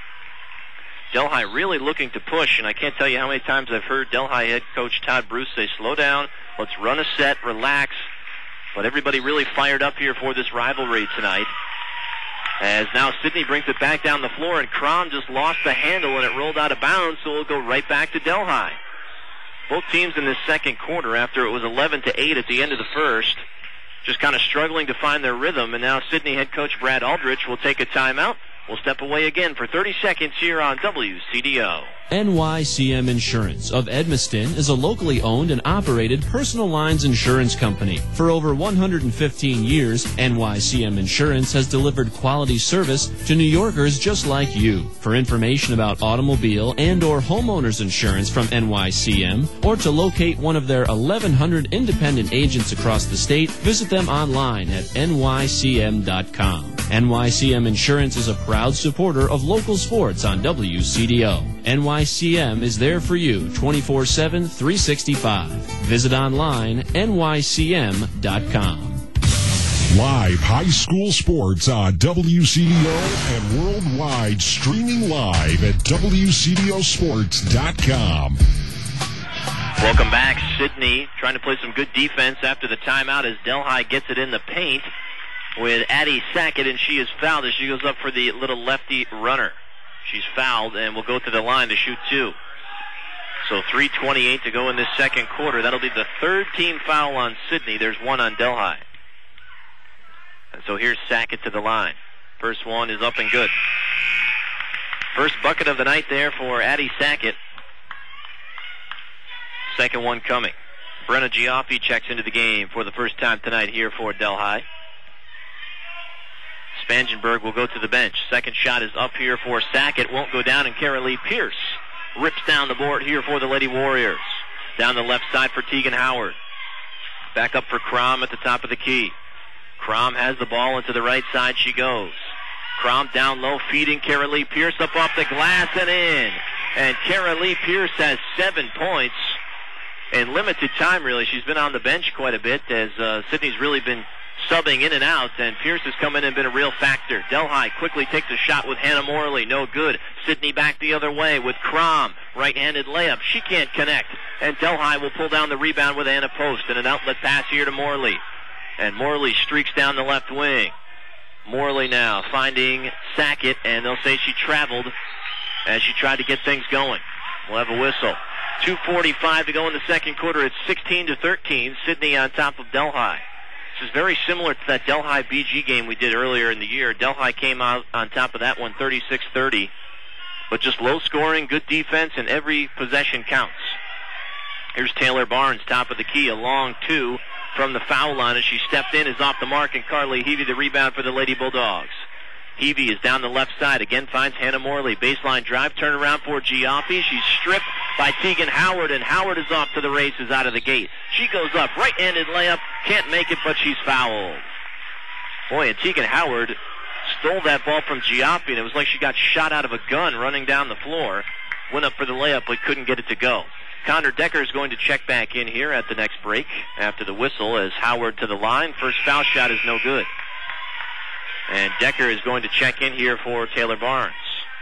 Delhi really looking to push, and I can't tell you how many times I've heard Delhi head coach Todd Bruce say, slow down, let's run a set, relax. But everybody really fired up here for this rivalry tonight. As now Sidney brings it back down the floor, and Crom just lost the handle and it rolled out of bounds, so it'll go right back to Delhi. Both teams in this second quarter, after it was eleven to eight at the end of the first, just kind of struggling to find their rhythm, and now Sidney head coach Brad Aldrich will take a timeout. We'll step away again for thirty seconds here on W C D O. N Y C M Insurance of Edmiston is a locally owned and operated personal lines insurance company. For over one hundred fifteen years, N Y C M Insurance has delivered quality service to New Yorkers just like you. For information about automobile and or homeowners insurance from N Y C M, or to locate one of their eleven hundred independent agents across the state, visit them online at N Y C M dot com. N Y C M Insurance is a proud supporter of local sports on W C D O. N Y C M is there for you twenty-four seven, three sixty-five. Visit online, N Y C M dot com. Live high school sports on W C D O and worldwide, streaming live at W C D O sports dot com. Welcome back. Sidney trying to play some good defense after the timeout as Delhi gets it in the paint with Addie Sackett, and she is fouled as she goes up for the little lefty runner. She's fouled and will go to the line to shoot two. So three twenty-eight to go in this second quarter. That'll be the third team foul on Sidney. There's one on Delhi. And so here's Sackett to the line. First one is up and good. First bucket of the night there for Addie Sackett. Second one coming. Brenna Giaffi checks into the game for the first time tonight here for Delhi. Spangenberg will go to the bench. Second shot is up here for Sackett. Won't go down, and Carolee Pierce rips down the board here for the Lady Warriors. Down the left side for Tegan Howard. Back up for Crom at the top of the key. Crom has the ball into the right side. She goes. Crom down low, feeding Carolee Pierce up off the glass and in. And Carolee Pierce has seven points in limited time, really. She's been on the bench quite a bit as uh, Sidney's really been subbing in and out, and Pierce has come in and been a real factor. Delhi quickly takes a shot with Hannah Morley. No good. Sidney back the other way with Crom. Right-handed layup. She can't connect. And Delhi will pull down the rebound with Anna Post, and an outlet pass here to Morley. And Morley streaks down the left wing. Morley now finding Sackett, and they'll say she traveled as she tried to get things going. We'll have a whistle. two forty-five to go in the second quarter. It's sixteen to thirteen. Sidney on top of Delhi. This is very similar to that Delhi B G game we did earlier in the year. Delhi came out on top of that one thirty-six thirty. But just low scoring, good defense, and every possession counts. Here's Taylor Barnes, top of the key, a long two from the foul line as she stepped in, is off the mark, and Carly Heavey the rebound for the Lady Bulldogs. Heavey is down the left side, again finds Hannah Morley. Baseline drive, turn around for Giaffi. She's stripped by Tegan Howard, and Howard is off to the races out of the gate. She goes up, right-handed layup, can't make it, but she's fouled. Boy, and Tegan Howard stole that ball from Giaffi, and it was like she got shot out of a gun running down the floor. Went up for the layup, but couldn't get it to go. Connor Decker is going to check back in here at the next break after the whistle as Howard to the line. First foul shot is no good. And Decker is going to check in here for Taylor Barnes.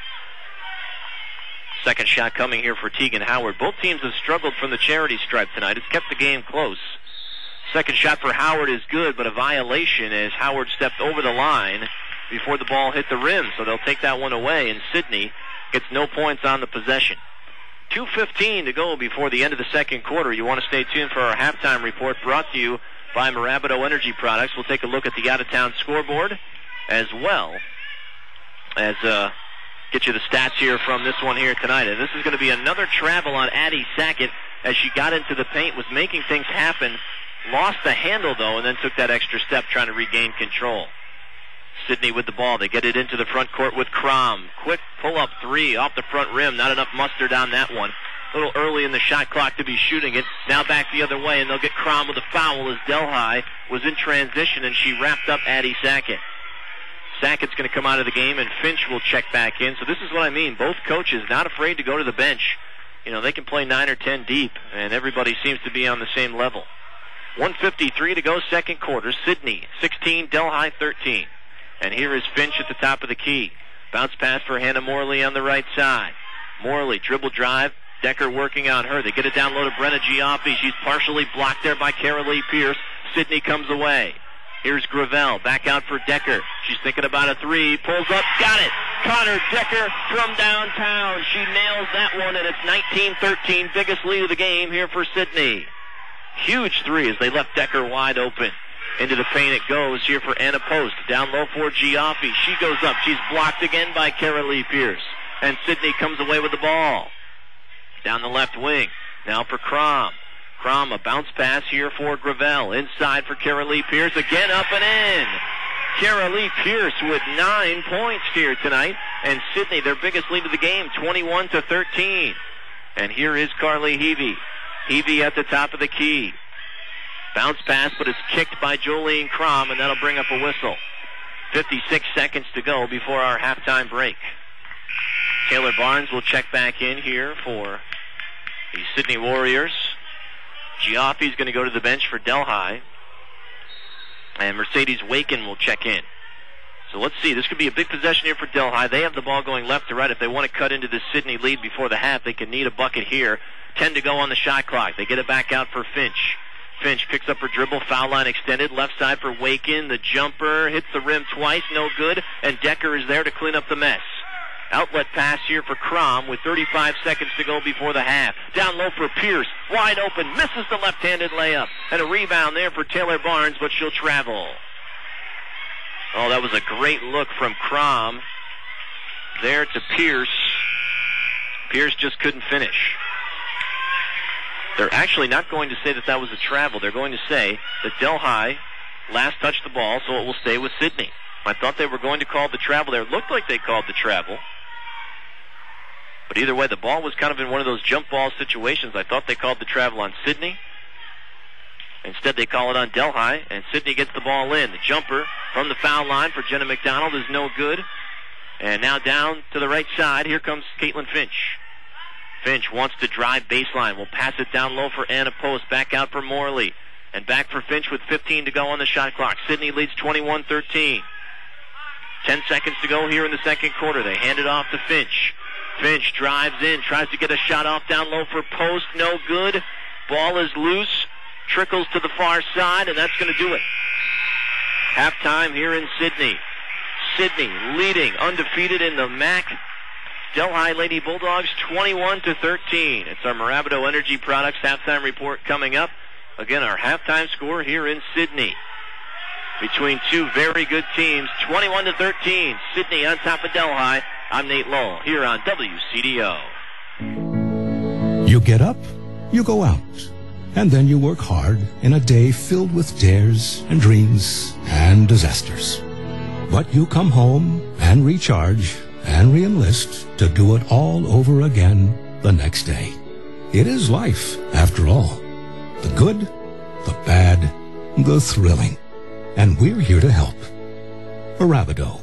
Second shot coming here for Tegan Howard. Both teams have struggled from the charity stripe tonight. It's kept the game close. Second shot for Howard is good, but a violation as Howard stepped over the line before the ball hit the rim. So they'll take that one away, and Sidney gets no points on the possession. two fifteen to go before the end of the second quarter. You want to stay tuned for our halftime report brought to you by Marabito Energy Products. We'll take a look at the out-of-town scoreboard as well as uh, get you the stats here from this one here tonight. And this is going to be another travel on Addie Sackett as she got into the paint, was making things happen, lost the handle though, and then took that extra step trying to regain control. Sidney with the ball. They get it into the front court with Crom. Quick pull-up three off the front rim. Not enough mustard on that one. A little early in the shot clock to be shooting it. Now back the other way, and they'll get Crom with a foul as Delhi was in transition, and she wrapped up Addie Sackett. Sackett's going to come out of the game, and Finch will check back in. So this is what I mean. Both coaches not afraid to go to the bench. You know, they can play nine or ten deep, and everybody seems to be on the same level. one fifty-three to go, second quarter. Sidney, sixteen, Delhi, thirteen. And here is Finch at the top of the key. Bounce pass for Hannah Morley on the right side. Morley, dribble drive. Decker working on her. They get it down low to Brenna Giaffi. She's partially blocked there by Carolee Pierce. Sidney comes away. Here's Gravel, back out for Decker. She's thinking about a three, pulls up, got it! Connor Decker from downtown. She nails that one, and it's nineteen thirteen, biggest lead of the game here for Sidney. Huge three as they left Decker wide open. Into the paint it goes here for Anna Post. Down low for Giaffi. She goes up. She's blocked again by Carolee Pierce. And Sidney comes away with the ball. down the left wing. Now for Crom. Crom, a bounce pass here for Gravel. Inside for Carolee Pierce. Again up and in. Carolee Pierce with nine points here tonight. And Sidney, their biggest lead of the game, twenty-one to thirteen. And here is Carly Heavey. Heavey at the top of the key. Bounce pass, but it's kicked by Jolene Crom, and that'll bring up a whistle. fifty-six seconds to go before our halftime break. Taylor Barnes will check back in here for the Sidney Warriors. Giaffi's going to go to the bench for Delhi. And Mercedes Waken will check in. So let's see. This could be a big possession here for Delhi. They have the ball going left to right. If they want to cut into the Sidney lead before the half, they can need a bucket here. Ten to go on the shot clock. They get it back out for Finch. Finch picks up her dribble, foul line extended, left side for Waken. The jumper hits the rim twice, no good, and Decker is there to clean up the mess. Outlet pass here for Crom with thirty-five seconds to go before the half. Down low for Pierce, wide open, misses the left-handed layup, and a rebound there for Taylor Barnes, but she'll travel. Oh, that was a great look from Crom there to Pierce. Pierce just couldn't finish. They're actually not going to say that that was a travel. They're going to say that Delhi last touched the ball, so it will stay with Sidney. I thought they were going to call the travel there. It looked like they called the travel. But either way, the ball was kind of in one of those jump ball situations. I thought they called the travel on Sidney. Instead, they call it on Delhi, and Sidney gets the ball in. The jumper from the foul line for Jenna McDonald is no good. And now down to the right side, here comes Caitlin Finch. Finch wants to drive baseline. Will pass it down low for Anna Post. Back out for Morley. And back for Finch with fifteen to go on the shot clock. Sidney leads twenty-one thirteen. Ten seconds to go here in the second quarter. They hand it off to Finch. Finch drives in, tries to get a shot off down low for Post. No good. Ball is loose. Trickles to the far side, and that's going to do it. Halftime here in Sidney. Sidney leading, undefeated in the M A C. Delhi Lady Bulldogs twenty-one to thirteen. It's our Marabito Energy Products halftime report coming up. Again, our halftime score here in Sidney. Between two very good teams, twenty-one to thirteen. Sidney on top of Delhi. I'm Nate Lowell here on W C D O. You get up, you go out, and then you work hard in a day filled with dares and dreams and disasters. But you come home and recharge and re-enlist to do it all over again the next day. It is life, after all. The good, the bad, the thrilling. And we're here to help. Arabido.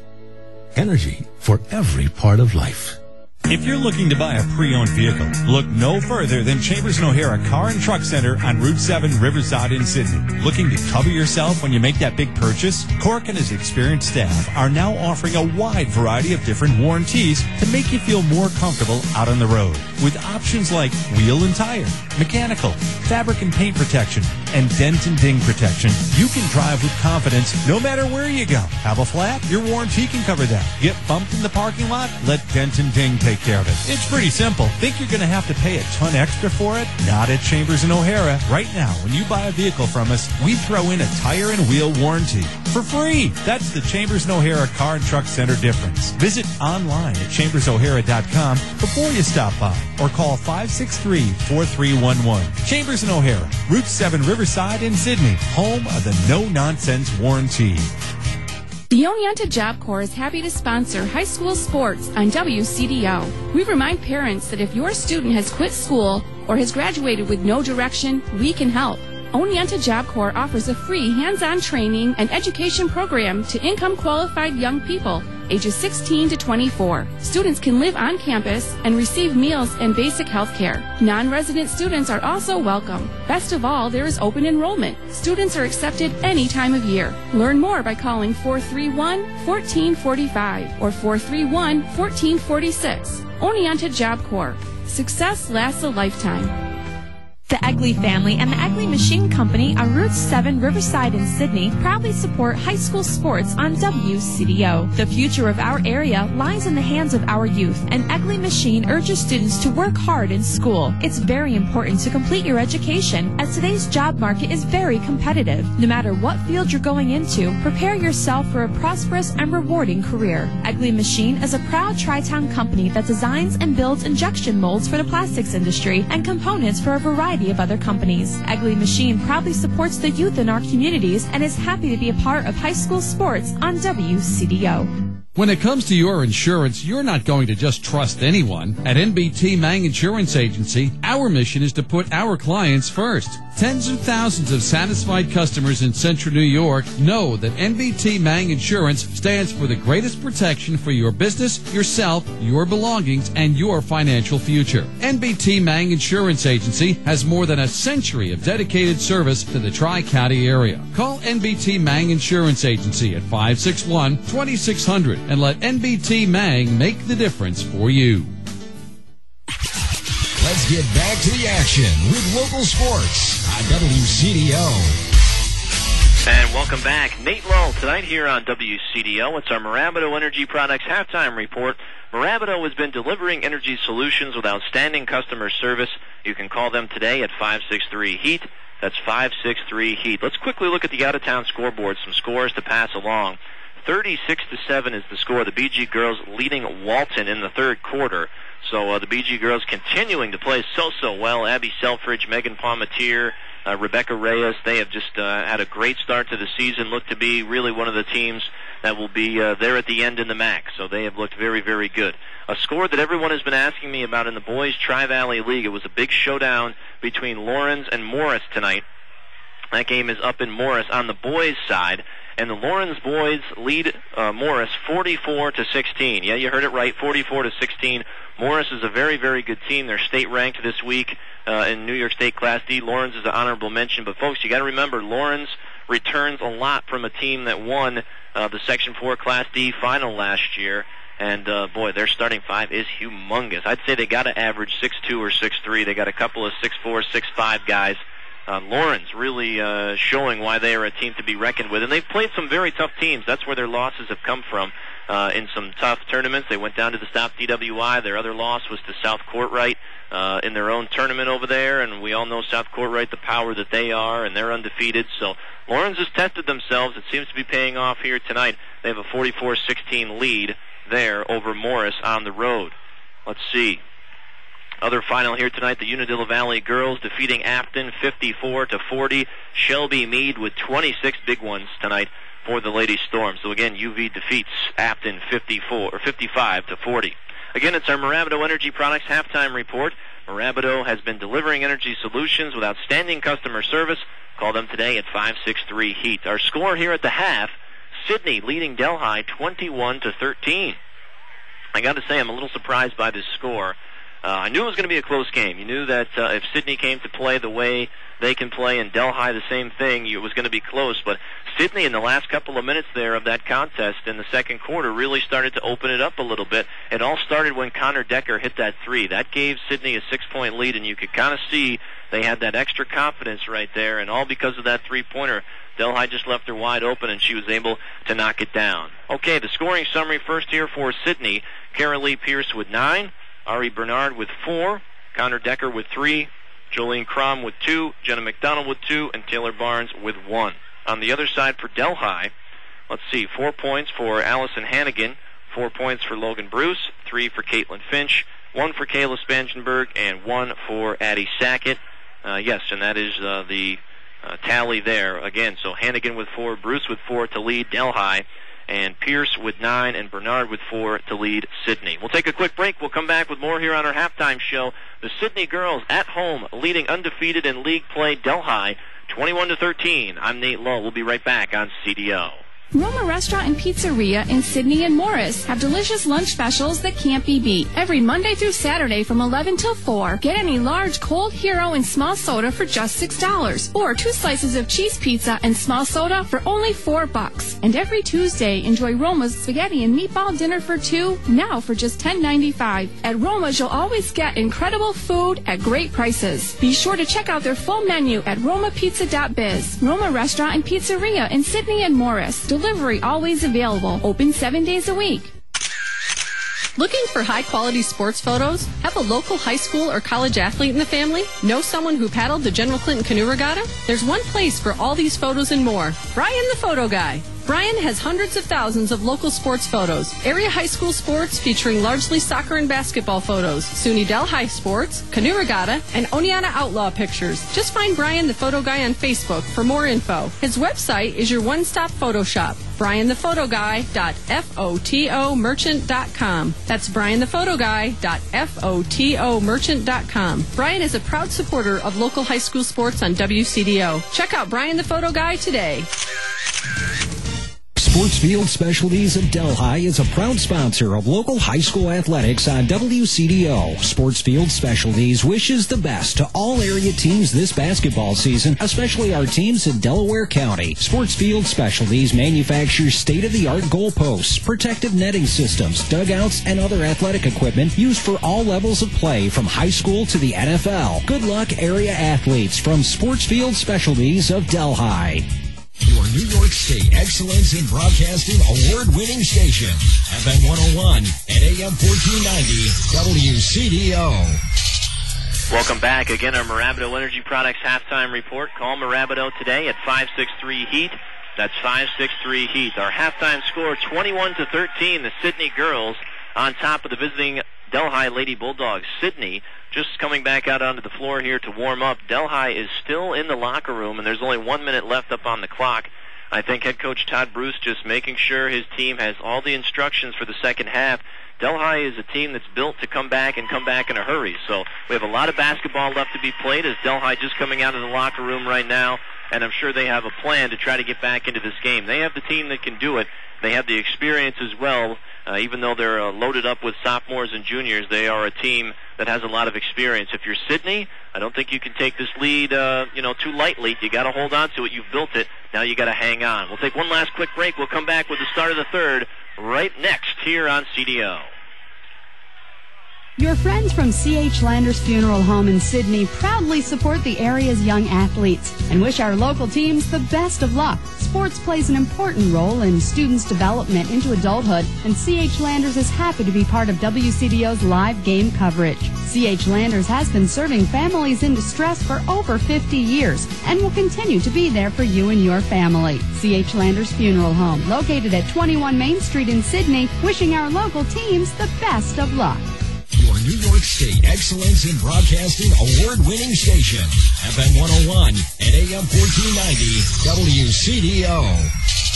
Energy for every part of life. If you're looking to buy a pre-owned vehicle, look no further than Chambers and O'Hara Car and Truck Center on Route seven Riverside in Sidney. Looking to cover yourself when you make that big purchase? Cork and his experienced staff are now offering a wide variety of different warranties to make you feel more comfortable out on the road. With options like wheel and tire, mechanical, fabric and paint protection, and dent and ding protection, you can drive with confidence no matter where you go. Have a flat? Your warranty can cover that. Get bumped in the parking lot? Let dent and ding take care of it. It's pretty simple. Think you're going to have to pay a ton extra for it? Not at Chambers and O'Hara. Right now, when you buy a vehicle from us, we throw in a tire and wheel warranty for free. That's the Chambers and O'Hara Car and Truck Center difference. Visit online at chambers o'hara dot com before you stop by or call five six three, four three one one. Chambers and O'Hara, Route seven Riverside in Sidney, home of the no-nonsense warranty. The Oneonta Job Corps is happy to sponsor high school sports on W C D O. We remind parents that if your student has quit school or has graduated with no direction, we can help. Oneonta Job Corps offers a free hands-on training and education program to income-qualified young people ages sixteen to twenty-four. Students can live on campus and receive meals and basic health care. Non-resident students are also welcome. Best of all, there is open enrollment. Students are accepted any time of year. Learn more by calling four three one, one four four five or four three one, one four four six. Oneonta Job Corps. Success lasts a lifetime. The Egley family and the Egley Machine Company on Route seven Riverside in Sydney proudly support high school sports on W C D O. The future of our area lies in the hands of our youth, and Egley Machine urges students to work hard in school. It's very important to complete your education, as today's job market is very competitive. No matter what field you're going into, prepare yourself for a prosperous and rewarding career. Egley Machine is a proud Tri-Town company that designs and builds injection molds for the plastics industry and components for a variety of other companies. Egley Machine proudly supports the youth in our communities and is happy to be a part of high school sports on W C D O. When it comes to your insurance, you're not going to just trust anyone. At N B T Mang Insurance Agency, our mission is to put our clients first. Tens of thousands of satisfied customers in Central New York know that N B T Mang Insurance stands for the greatest protection for your business, yourself, your belongings, and your financial future. N B T Mang Insurance Agency has more than a century of dedicated service to the Tri-County area. Call N B T Mang Insurance Agency at five six one, two six zero zero and let N B T Mang make the difference for you. Let's get back to the action with local sports on W C D O. And welcome back. Nate Lull tonight here on W C D O. It's our Marabato Energy Products halftime report. Marabato has been delivering energy solutions with outstanding customer service. You can call them today at five six three HEAT. That's five six three HEAT. Let's quickly look at the out-of-town scoreboard, some scores to pass along. thirty-six to seven is the score. The B G girls leading Walton in the third quarter. So uh, the B G girls continuing to play so, so well. Abby Selfridge, Megan Palmatier, uh, Rebecca Reyes, they have just uh, had a great start to the season, look to be really one of the teams that will be uh, there at the end in the M A C. So they have looked very, very good. A score that everyone has been asking me about in the boys Tri-Valley League. It was a big showdown between Lawrence and Morris tonight. That game is up in Morris on the boys' side. And the Lawrence boys lead uh, Morris forty-four to sixteen. Yeah, you heard it right, forty-four to sixteen. Morris is a very, very good team. They're state ranked this week uh, in New York State Class D. Lawrence is an honorable mention. But, folks, you got to remember, Lawrence returns a lot from a team that won uh, the Section four Class D final last year. And, uh, boy, their starting five is humongous. I'd say they got to average six two or six three. They got a couple of six four, six five guys. Uh, Lawrence really uh, showing why they are a team to be reckoned with. And they've played some very tough teams. That's where their losses have come from uh, in some tough tournaments. They went down to the South D W I. Their other loss was to South Courtright uh, in their own tournament over there. And we all know South Courtright, the power that they are, and they're undefeated. So Lawrence has tested themselves. It seems to be paying off here tonight. They have a forty-four sixteen lead there over Morris on the road. Let's see. Other final here tonight, the Unadilla Valley girls defeating Afton fifty-four to forty. Shelby Meade with twenty-six big ones tonight for the Lady Storm. So again, U V defeats Afton fifty-four or fifty-five to forty. Again, it's our Marabato Energy Products halftime report. Marabato has been delivering energy solutions with outstanding customer service. Call them today at five six three HEAT. Our score here at the half, Sydney leading Delhi twenty-one to thirteen. I got to say, I'm a little surprised by this score. Uh, I knew it was going to be a close game. You knew that uh, if Sydney came to play the way they can play and Delhi the same thing, it was going to be close. But Sydney in the last couple of minutes there of that contest in the second quarter really started to open it up a little bit. It all started when Connor Decker hit that three. That gave Sydney a six-point lead, and you could kind of see they had that extra confidence right there, and all because of that three-pointer. Delhi just left her wide open, and she was able to knock it down. Okay, the scoring summary first here for Sydney. Kara Lee Pierce with nine. Ari Bernard with four, Connor Decker with three, Jolene Crom with two, Jenna McDonald with two, and Taylor Barnes with one. On the other side for Delhi, let's see, four points for Allison Hannigan, four points for Logan Bruce, three for Caitlin Finch, one for Kayla Spangenberg, and one for Addie Sackett. Uh, yes, and that is uh, the uh, tally there. Again, so Hannigan with four, Bruce with four to lead Delhi, and Pierce with nine, and Bernard with four to lead Sydney. We'll take a quick break. We'll come back with more here on our halftime show. The Sydney girls at home leading undefeated in league play Delhi twenty-one to thirteen. I'm Nate Lowe. We'll be right back on C D O. Roma Restaurant and Pizzeria in Sydney and Morris have delicious lunch specials that can't be beat. Every Monday through Saturday from eleven till four, get any large cold hero and small soda for just six dollars, or two slices of cheese pizza and small soda for only four bucks. And every Tuesday, enjoy Roma's spaghetti and meatball dinner for two, now for just ten ninety-five. At Roma's, you'll always get incredible food at great prices. Be sure to check out their full menu at roma pizza dot biz. Roma Restaurant and Pizzeria in Sydney and Morris. Delivery always available. Open seven days a week. Looking for high-quality sports photos? Have a local high school or college athlete in the family? Know someone who paddled the General Clinton Canoe Regatta? There's one place for all these photos and more. Brian the Photo Guy. Brian has hundreds of thousands of local sports photos, area high school sports featuring largely soccer and basketball photos, SUNY Delhi sports, canoe regatta, and Oneonta Outlaw pictures. Just find Brian the Photo Guy on Facebook for more info. His website is your one-stop photo shop, brian the photo guy dot foto merchant dot com. That's brian the photo guy dot foto merchant dot com. Brian is a proud supporter of local high school sports on W C D O. Check out Brian the Photo Guy today. Sportsfield Specialties of Delhi is a proud sponsor of local high school athletics on W C D O. Sportsfield Specialties wishes the best to all area teams this basketball season, especially our teams in Delaware County. Sportsfield Specialties manufactures state-of-the-art goalposts, protective netting systems, dugouts, and other athletic equipment used for all levels of play from high school to the N F L. Good luck, area athletes, from Sportsfield Specialties of Delhi. Your New York State Excellence in Broadcasting award-winning station, F M one oh one and A M fourteen ninety, W C D O. Welcome back. Again, our Mirabito Energy Products halftime report. Call Mirabito today at five six three HEAT. That's five six three HEAT. Our halftime score, twenty-one to thirteen. The Sydney girls on top of the visiting Delhi Lady Bulldogs. Sydney just coming back out onto the floor here to warm up. Delhi is still in the locker room, and there's only one minute left up on the clock. I think head coach Todd Bruce just making sure his team has all the instructions for the second half. Delhi is a team that's built to come back and come back in a hurry. So we have a lot of basketball left to be played as Delhi just coming out of the locker room right now, and I'm sure they have a plan to try to get back into this game. They have the team that can do it. They have the experience as well. Uh, even though they're uh, loaded up with sophomores and juniors, they are a team that has a lot of experience. If you're Sydney, I don't think you can take this lead, uh, you know, too lightly. You got to hold on to it. You've built it. Now you got to hang on. We'll take one last quick break. We'll come back with the start of the third right next here on C D O. Your friends from C H Landers Funeral Home in Sydney proudly support the area's young athletes and wish our local teams the best of luck. Sports plays an important role in students' development into adulthood, and C H Landers is happy to be part of W C D O's live game coverage. C H Landers has been serving families in distress for over fifty years and will continue to be there for you and your family. C H Landers Funeral Home, located at twenty-one Main Street in Sydney, wishing our local teams the best of luck. Your New York State Excellence in Broadcasting award-winning station, F M one oh one and A M fourteen ninety, W C D O.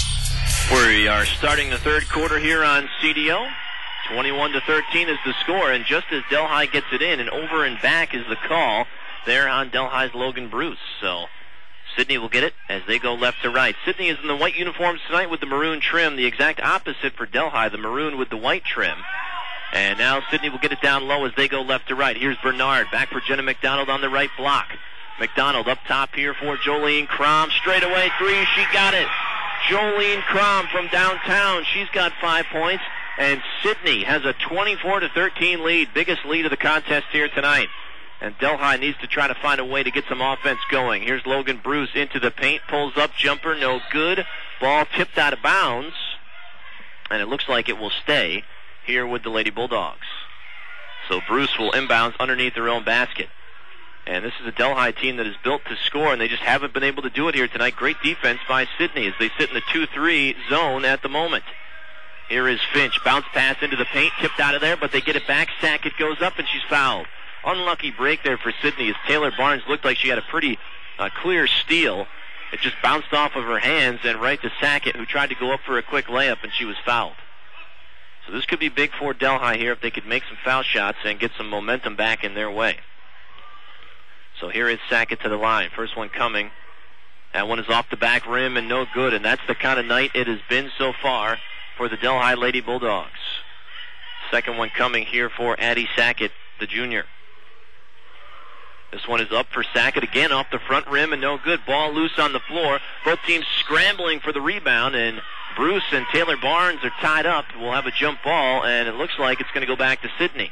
We are starting the third quarter here on C D O. twenty-one to thirteen is the score, and just as Delhi gets it in, and over and back is the call there on Delhi's Logan Bruce. So Sydney will get it as they go left to right. Sydney is in the white uniforms tonight with the maroon trim, the exact opposite for Delhi, the maroon with the white trim. And now Sydney will get it down low as they go left to right. Here's Bernard, back for Jenna McDonald on the right block. McDonald up top here for Jolene Crom. Straight away three, she got it. Jolene Crom from downtown, she's got five points. And Sydney has a twenty-four to thirteen lead, biggest lead of the contest here tonight. And Delhi needs to try to find a way to get some offense going. Here's Logan Bruce into the paint, pulls up, jumper, no good. Ball tipped out of bounds. And it looks like it will stay here with the Lady Bulldogs. So Bruce will inbounds underneath their own basket. And this is a Delhi team that is built to score, and they just haven't been able to do it here tonight. Great defense by Sydney as they sit in the two three zone at the moment. Here is Finch. Bounce pass into the paint, tipped out of there, but they get it back. Sackett goes up, and she's fouled. Unlucky break there for Sydney as Taylor Barnes looked like she had a pretty uh, clear steal. It just bounced off of her hands and right to Sackett, who tried to go up for a quick layup, and she was fouled. So this could be big for Delhi here if they could make some foul shots and get some momentum back in their way. So here is Sackett to the line. First one coming That one is off the back rim and no good, and that's the kind of night it has been so far for the Delhi Lady Bulldogs. Second one coming here for Addie Sackett, the junior. This one is up for Sackett again off the front rim and no good. Ball loose on the floor. Both teams scrambling for the rebound, and Bruce and Taylor Barnes are tied up. We'll have a jump ball, and it looks like it's going to go back to Sidney.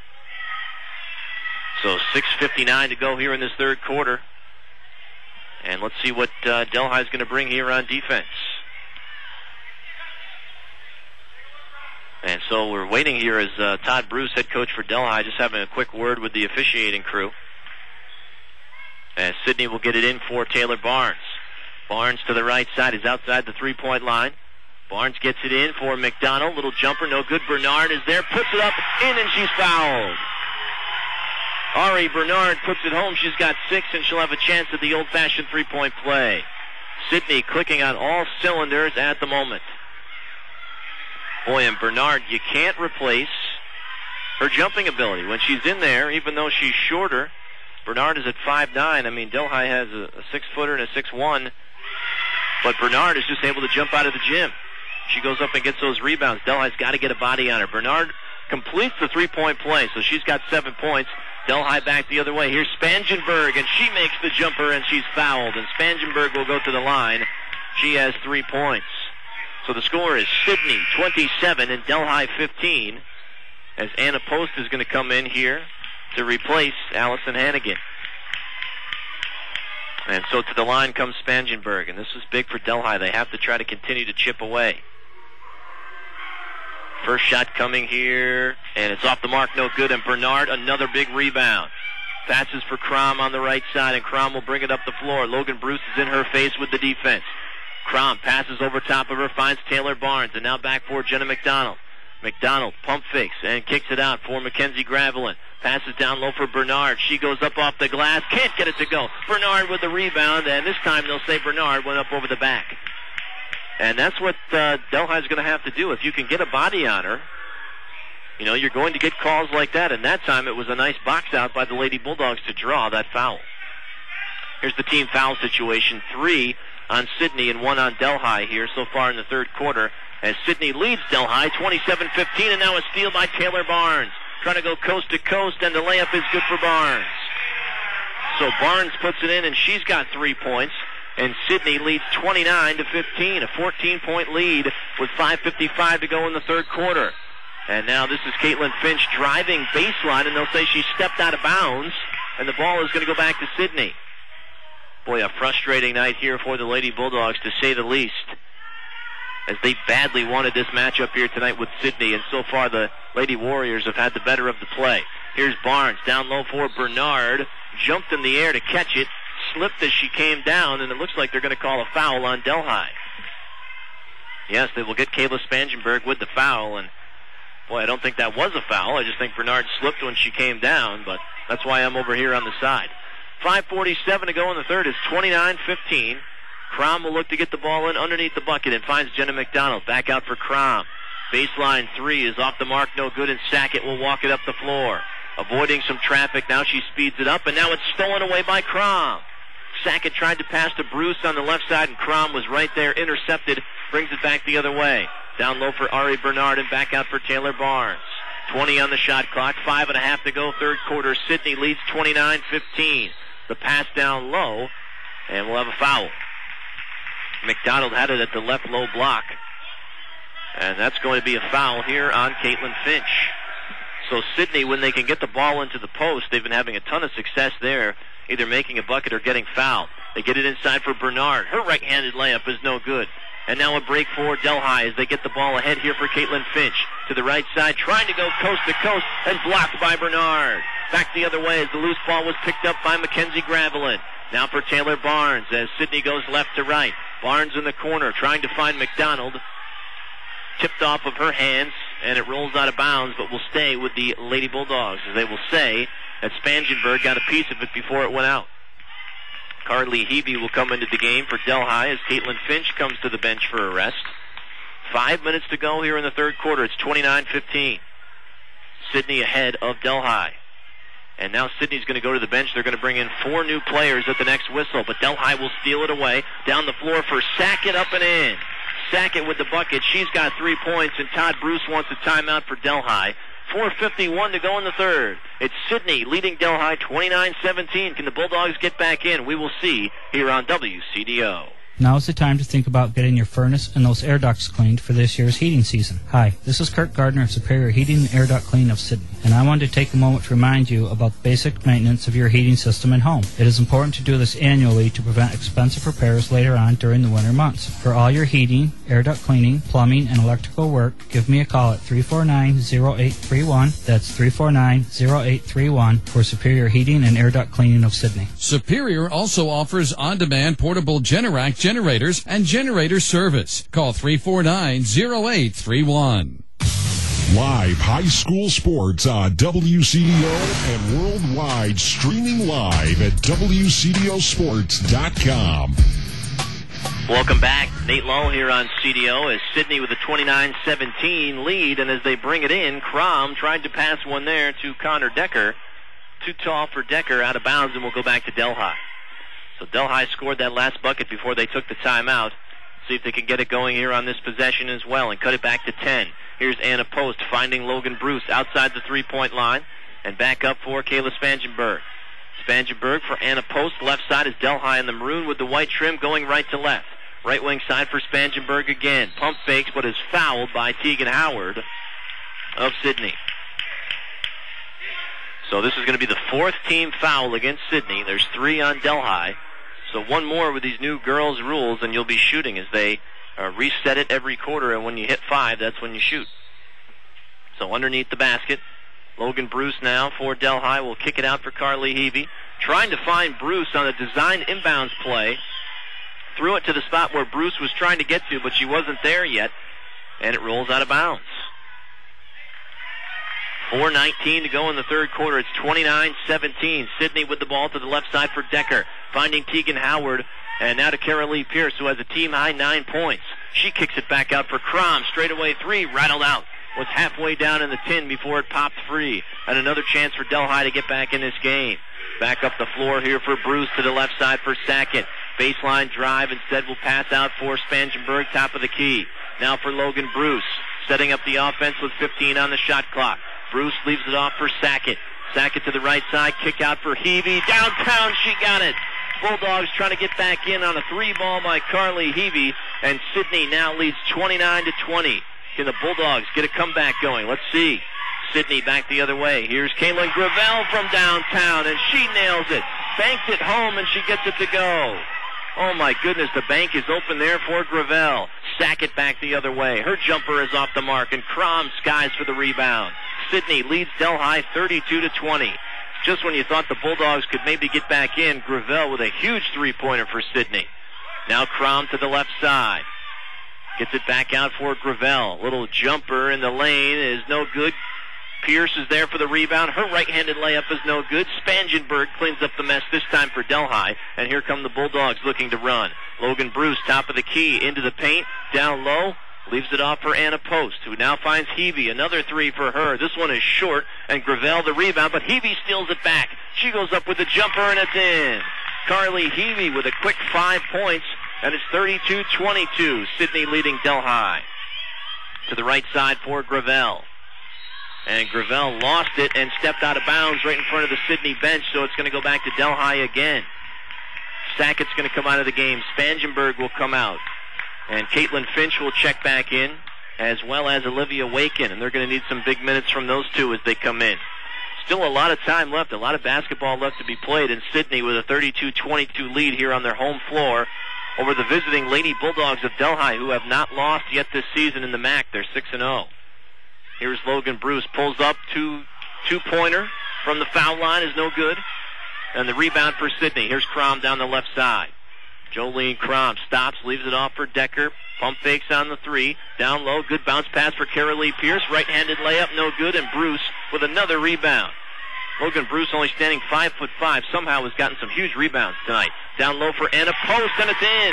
So six fifty-nine to go here in this third quarter. And let's see what uh, Delhi is going to bring here on defense. And so we're waiting here as uh, Todd Bruce, head coach for Delhi, just having a quick word with the officiating crew. As Sidney will get it in for Taylor Barnes. Barnes to the right side is outside the three-point line. Barnes gets it in for McDonald. Little jumper, no good. Bernard is there, puts it up, in, and she's fouled. Ari Bernard puts it home. She's got six, and she'll have a chance at the old-fashioned three-point play. Sidney clicking on all cylinders at the moment. Boy, and Bernard, you can't replace her jumping ability. When she's in there, even though she's shorter, Bernard is at five nine. I mean, Delhi has a, a six-footer and a six one, but Bernard is just able to jump out of the gym. She goes up and gets those rebounds. Delhi's got to get a body on her. Bernard completes the three-point play, so she's got seven points. Delhi back the other way. Here's Spangenberg, and she makes the jumper, and she's fouled. And Spangenberg will go to the line. She has three points. So the score is Sidney twenty-seven and Delhi fifteen, as Anna Post is going to come in here to replace Allison Hannigan. And so to the line comes Spangenberg, and this is big for Delhi. They have to try to continue to chip away. First shot coming here, and it's off the mark, no good. And Bernard, another big rebound. Passes for Crom on the right side, and Crom will bring it up the floor. Logan Bruce is in her face with the defense. Crom passes over top of her, finds Taylor Barnes, and now back for Jenna McDonald. McDonald pump fakes and kicks it out for Mackenzie Gravelin. Passes down low for Bernard. She goes up off the glass, can't get it to go. Bernard with the rebound, and this time they'll say Bernard went up over the back. And that's what uh, Delhi's going to have to do. If you can get a body on her, you know, you're going to get calls like that. And that time it was a nice box out by the Lady Bulldogs to draw that foul. Here's the team foul situation. Three on Sidney and one on Delhi here so far in the third quarter. As Sidney leads Delhi twenty-seven fifteen, and now a steal by Taylor Barnes. Trying to go coast to coast, and the layup is good for Barnes. So Barnes puts it in, and she's got three points. And Sidney leads twenty-nine to fifteen, a fourteen-point lead with five fifty-five to go in the third quarter. And now this is Caitlin Finch driving baseline, and they'll say she stepped out of bounds, and the ball is going to go back to Sidney. Boy, a frustrating night here for the Lady Bulldogs, to say the least, as they badly wanted this matchup here tonight with Sidney, and so far the Lady Warriors have had the better of the play. Here's Barnes down low for Bernard, jumped in the air to catch it, slipped as she came down, and it looks like they're going to call a foul on Delhi. Yes, they will get Kayla Spangenberg with the foul, and boy, I don't think that was a foul. I just think Bernard slipped when she came down, but that's why I'm over here on the side. five forty-seven to go in the third. Is twenty-nine fifteen. Crom will look to get the ball in underneath the bucket and finds Jenna McDonald. Back out for Crom. Baseline three is off the mark, no good, and Sackett will walk it up the floor. Avoiding some traffic, now she speeds it up, and now it's stolen away by Crom. Sackett tried to pass to Bruce on the left side, and Crom was right there, intercepted, brings it back the other way. Down low for Ari Bernard, and back out for Taylor Barnes. twenty on the shot clock, five and a half to go, third quarter. Sidney leads twenty-nine fifteen. The pass down low, and we'll have a foul. McDonald had it at the left low block, and that's going to be a foul here on Caitlin Finch. So Sidney, when they can get the ball into the post, they've been having a ton of success there, either making a bucket or getting fouled. They get it inside for Bernard. Her right-handed layup is no good. And now a break for Delhi as they get the ball ahead here for Caitlin Finch. To the right side, trying to go coast to coast, and blocked by Bernard. Back the other way as the loose ball was picked up by Mackenzie Gravelin. Now for Taylor Barnes as Sidney goes left to right. Barnes in the corner trying to find McDonald. Tipped off of her hands, and it rolls out of bounds, but will stay with the Lady Bulldogs, as they will say that Spangenberg got a piece of it before it went out. Carly Hebe will come into the game for Delhi as Caitlin Finch comes to the bench for a rest. Five minutes to go here in the third quarter. It's twenty-nine fifteen. Sidney ahead of Delhi. And now Sidney's going to go to the bench. They're going to bring in four new players at the next whistle. But Delhi will steal it away. Down the floor for Sackett, up and in. Sackett with the bucket. She's got three points, and Todd Bruce wants a timeout for Delhi. four fifty-one to go in the third. It's Sidney leading Delhi twenty-nine seventeen. Can the Bulldogs get back in? We will see here on W C D O. Now's the time to think about getting your furnace and those air ducts cleaned for this year's heating season. Hi, this is Kurt Gardner of Superior Heating and Air Duct Clean of Sidney, and I wanted to take a moment to remind you about the basic maintenance of your heating system and home. It is important to do this annually to prevent expensive repairs later on during the winter months. For all your heating, air duct cleaning, plumbing, and electrical work, give me a call at three four nine, zero eight three one. That's three four nine, zero eight three one for Superior Heating and Air Duct Cleaning of Sidney. Superior also offers on-demand portable Generac generators and generator service. Call three four nine, zero eight three one. Live high school sports on W C D O and worldwide, streaming live at W C D O sports dot com. Welcome back. Nate Lull here on C D O as Sidney with a twenty-nine seventeen lead, and as they bring it in, Crom tried to pass one there to Connor Decker. Too tall for Decker, out of bounds, and we'll go back to Delhi. So Delhi scored that last bucket before they took the timeout. See if they can get it going here on this possession as well and cut it back to ten. Here's Anna Post finding Logan Bruce outside the three-point line and back up for Kayla Spangenberg. Spangenberg for Anna Post. Left side is Delhi in the maroon with the white trim going right to left. Right wing side for Spangenberg again. Pump fakes but is fouled by Tegan Howard of Sidney. So this is going to be the fourth team foul against Sidney. There's three on Delhi. So one more with these new girls' rules, and you'll be shooting as they uh, reset it every quarter, and when you hit five, that's when you shoot. So underneath the basket, Logan Bruce now for Delhi will kick it out for Carly Heavey. Trying to find Bruce on a designed inbounds play. Threw it to the spot where Bruce was trying to get to, but she wasn't there yet, and it rolls out of bounds. four nineteen to go in the third quarter. It's twenty-nine seventeen. Sidney with the ball to the left side for Decker. Finding Tegan Howard. And now to Carolee Pierce, who has a team-high nine points. She kicks it back out for Crom. Straightaway three, rattled out. Was halfway down in the tin before it popped free. And another chance for Delhi to get back in this game. Back up the floor here for Bruce to the left side for Sackett. Baseline drive. Instead will pass out for Spangenberg, top of the key. Now for Logan Bruce. Setting up the offense with fifteen on the shot clock. Bruce leaves it off for Sackett. Sackett to the right side. Kick out for Heavey. Downtown, she got it. Bulldogs trying to get back in on a three ball by Carly Heavey. And Sidney now leads twenty-nine to twenty. Can the Bulldogs get a comeback going? Let's see. Sidney back the other way. Here's Kaylin Gravel from downtown, and she nails it. Banks it home, and she gets it to go. Oh, my goodness, the bank is open there for Gravel. Sackett back the other way. Her jumper is off the mark, and Crom skies for the rebound. Sidney leads Delhi thirty-two to twenty. Just when you thought the Bulldogs could maybe get back in, Gravel with a huge three-pointer for Sidney. Now Crom to the left side. Gets it back out for Gravel. Little jumper in the lane is no good. Pierce is there for the rebound. Her right-handed layup is no good. Spangenberg cleans up the mess this time for Delhi. And here come the Bulldogs looking to run. Logan Bruce, top of the key, into the paint, down low. Leaves it off for Anna Post, who now finds Heavey. Another three for her. This one is short, and Gravel the rebound, but Heavey steals it back. She goes up with the jumper, and it's in. Carly Heavey with a quick five points, and it's thirty-two twenty-two. Sidney leading Delhi. To the right side for Gravel. And Gravel lost it and stepped out of bounds right in front of the Sidney bench, so it's going to go back to Delhi again. Sackett's going to come out of the game. Spangenberg will come out. And Caitlin Finch will check back in, as well as Olivia Waken. And they're going to need some big minutes from those two as they come in. Still a lot of time left, a lot of basketball left to be played. And Sidney with a thirty-two twenty-two lead here on their home floor over the visiting Lady Bulldogs of Delhi, who have not lost yet this season in the M A C. They're six and oh. Here's Logan Bruce. Pulls up two, two-pointer from the foul line is no good. And the rebound for Sidney. Here's Crom down the left side. Jolene Crom stops, leaves it off for Decker. Pump fakes on the three. Down low, good bounce pass for Carolee Pierce. Right-handed layup, no good. And Bruce with another rebound. Logan Bruce only standing five foot five. Somehow has gotten some huge rebounds tonight. Down low for Anna Post, and it's in.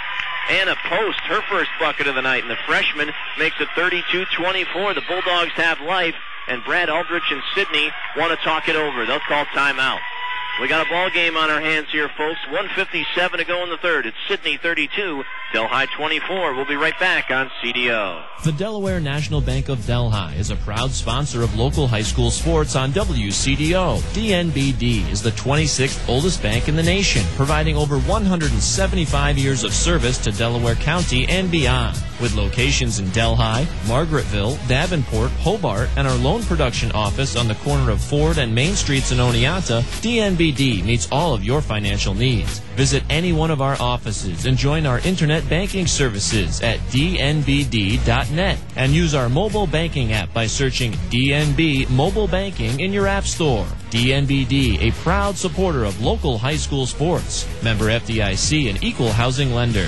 Anna Post, her first bucket of the night, and the freshman makes it thirty-two twenty-four. The Bulldogs have life and Brad Aldrich and Sidney want to talk it over. They'll call timeout. We got a ball game on our hands here, folks. one fifty-seven to go in the third. It's Sidney thirty-two, Delhi twenty-four. We'll be right back on C D O. The Delaware National Bank of Delhi is a proud sponsor of local high school sports on W C D O. D N B D is the twenty-sixth oldest bank in the nation, providing over one hundred seventy-five years of service to Delaware County and beyond. With locations in Delhi, Margaretville, Davenport, Hobart, and our loan production office on the corner of Ford and Main Streets in Oneonta, D N B D meets all of your financial needs. Visit any one of our offices and join our internet banking services at D N B D dot net and use our mobile banking app by searching D N B Mobile Banking in your app store. D N B D, a proud supporter of local high school sports. Member F D I C and equal housing lender.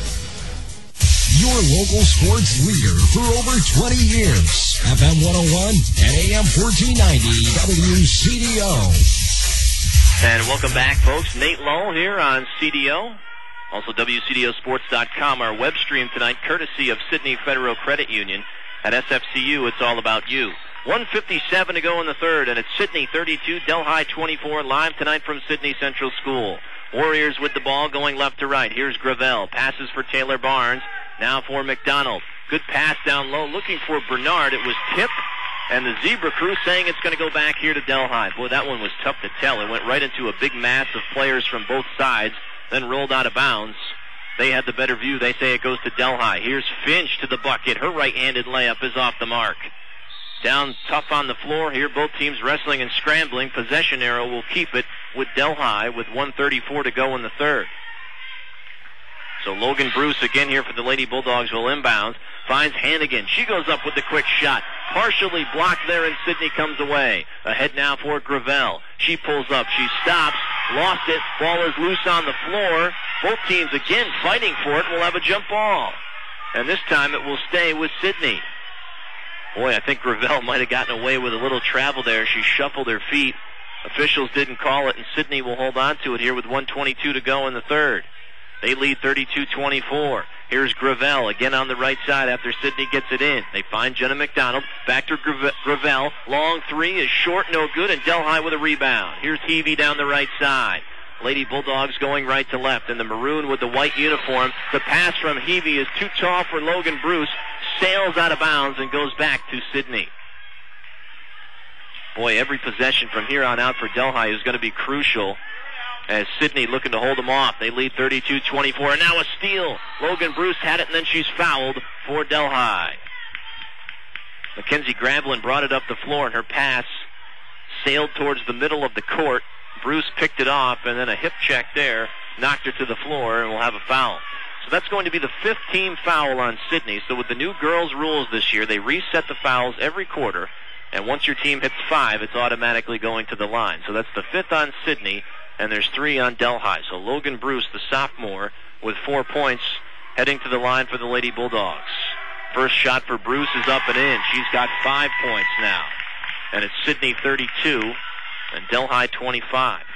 Your local sports leader for over twenty years. F M one oh one and A M fourteen ninety W C D O. And welcome back, folks. Nate Lull here on C D O. Also W C D O sports dot com, our web stream tonight, courtesy of Sidney Federal Credit Union. At S F C U, it's all about you. one fifty-seven to go in the third, and it's Sidney thirty-two, Delhi twenty-four, live tonight from Sidney Central School. Warriors with the ball going left to right. Here's Gravel. Passes for Taylor Barnes. Now for McDonald. Good pass down low, looking for Bernard. It was tipped, and the Zebra crew saying it's going to go back here to Delhi. Boy, that one was tough to tell. It went right into a big mass of players from both sides, then rolled out of bounds. They had the better view. They say it goes to Delhi. Here's Finch to the bucket. Her right-handed layup is off the mark. Down tough on the floor here. Both teams wrestling and scrambling. Possession arrow will keep it with Delhi with one thirty-four to go in the third. So Logan Bruce again here for the Lady Bulldogs will inbound. Finds Hannigan. She goes up with the quick shot. Partially blocked there, and Sidney comes away. Ahead now for Gravel. She pulls up. She stops. Lost it. Ball is loose on the floor. Both teams again fighting for it. Will have a jump ball. And this time it will stay with Sidney. Boy, I think Gravel might have gotten away with a little travel there. She shuffled her feet. Officials didn't call it, and Sidney will hold on to it here with one twenty-two to go in the third. They lead thirty-two twenty-four. Here's Gravel again on the right side after Sidney gets it in. They find Jenna McDonald. Back to Gravel. Long three is short, no good, and Delhi with a rebound. Here's Heavey down the right side. Lady Bulldogs going right to left, and the maroon with the white uniform. The pass from Heavey is too tall for Logan Bruce. Sails out of bounds and goes back to Sidney. Boy, every possession from here on out for Delhi is going to be crucial, as Sidney looking to hold them off. They lead thirty-two twenty-four, and now a steal. Logan Bruce had it, and then she's fouled for Delhi. Mackenzie Gravelin brought it up the floor, and her pass sailed towards the middle of the court. Bruce picked it off, and then a hip check there knocked her to the floor, and will have a foul. So that's going to be the fifth team foul on Sidney. So with the new girls' rules this year, they reset the fouls every quarter, and once your team hits five, it's automatically going to the line. So that's the fifth on Sidney, and there's three on Delhi. So Logan Bruce, the sophomore, with four points, heading to the line for the Lady Bulldogs. First shot for Bruce is up and in. She's got five points now. And it's Sidney thirty-two and Delhi twenty-five.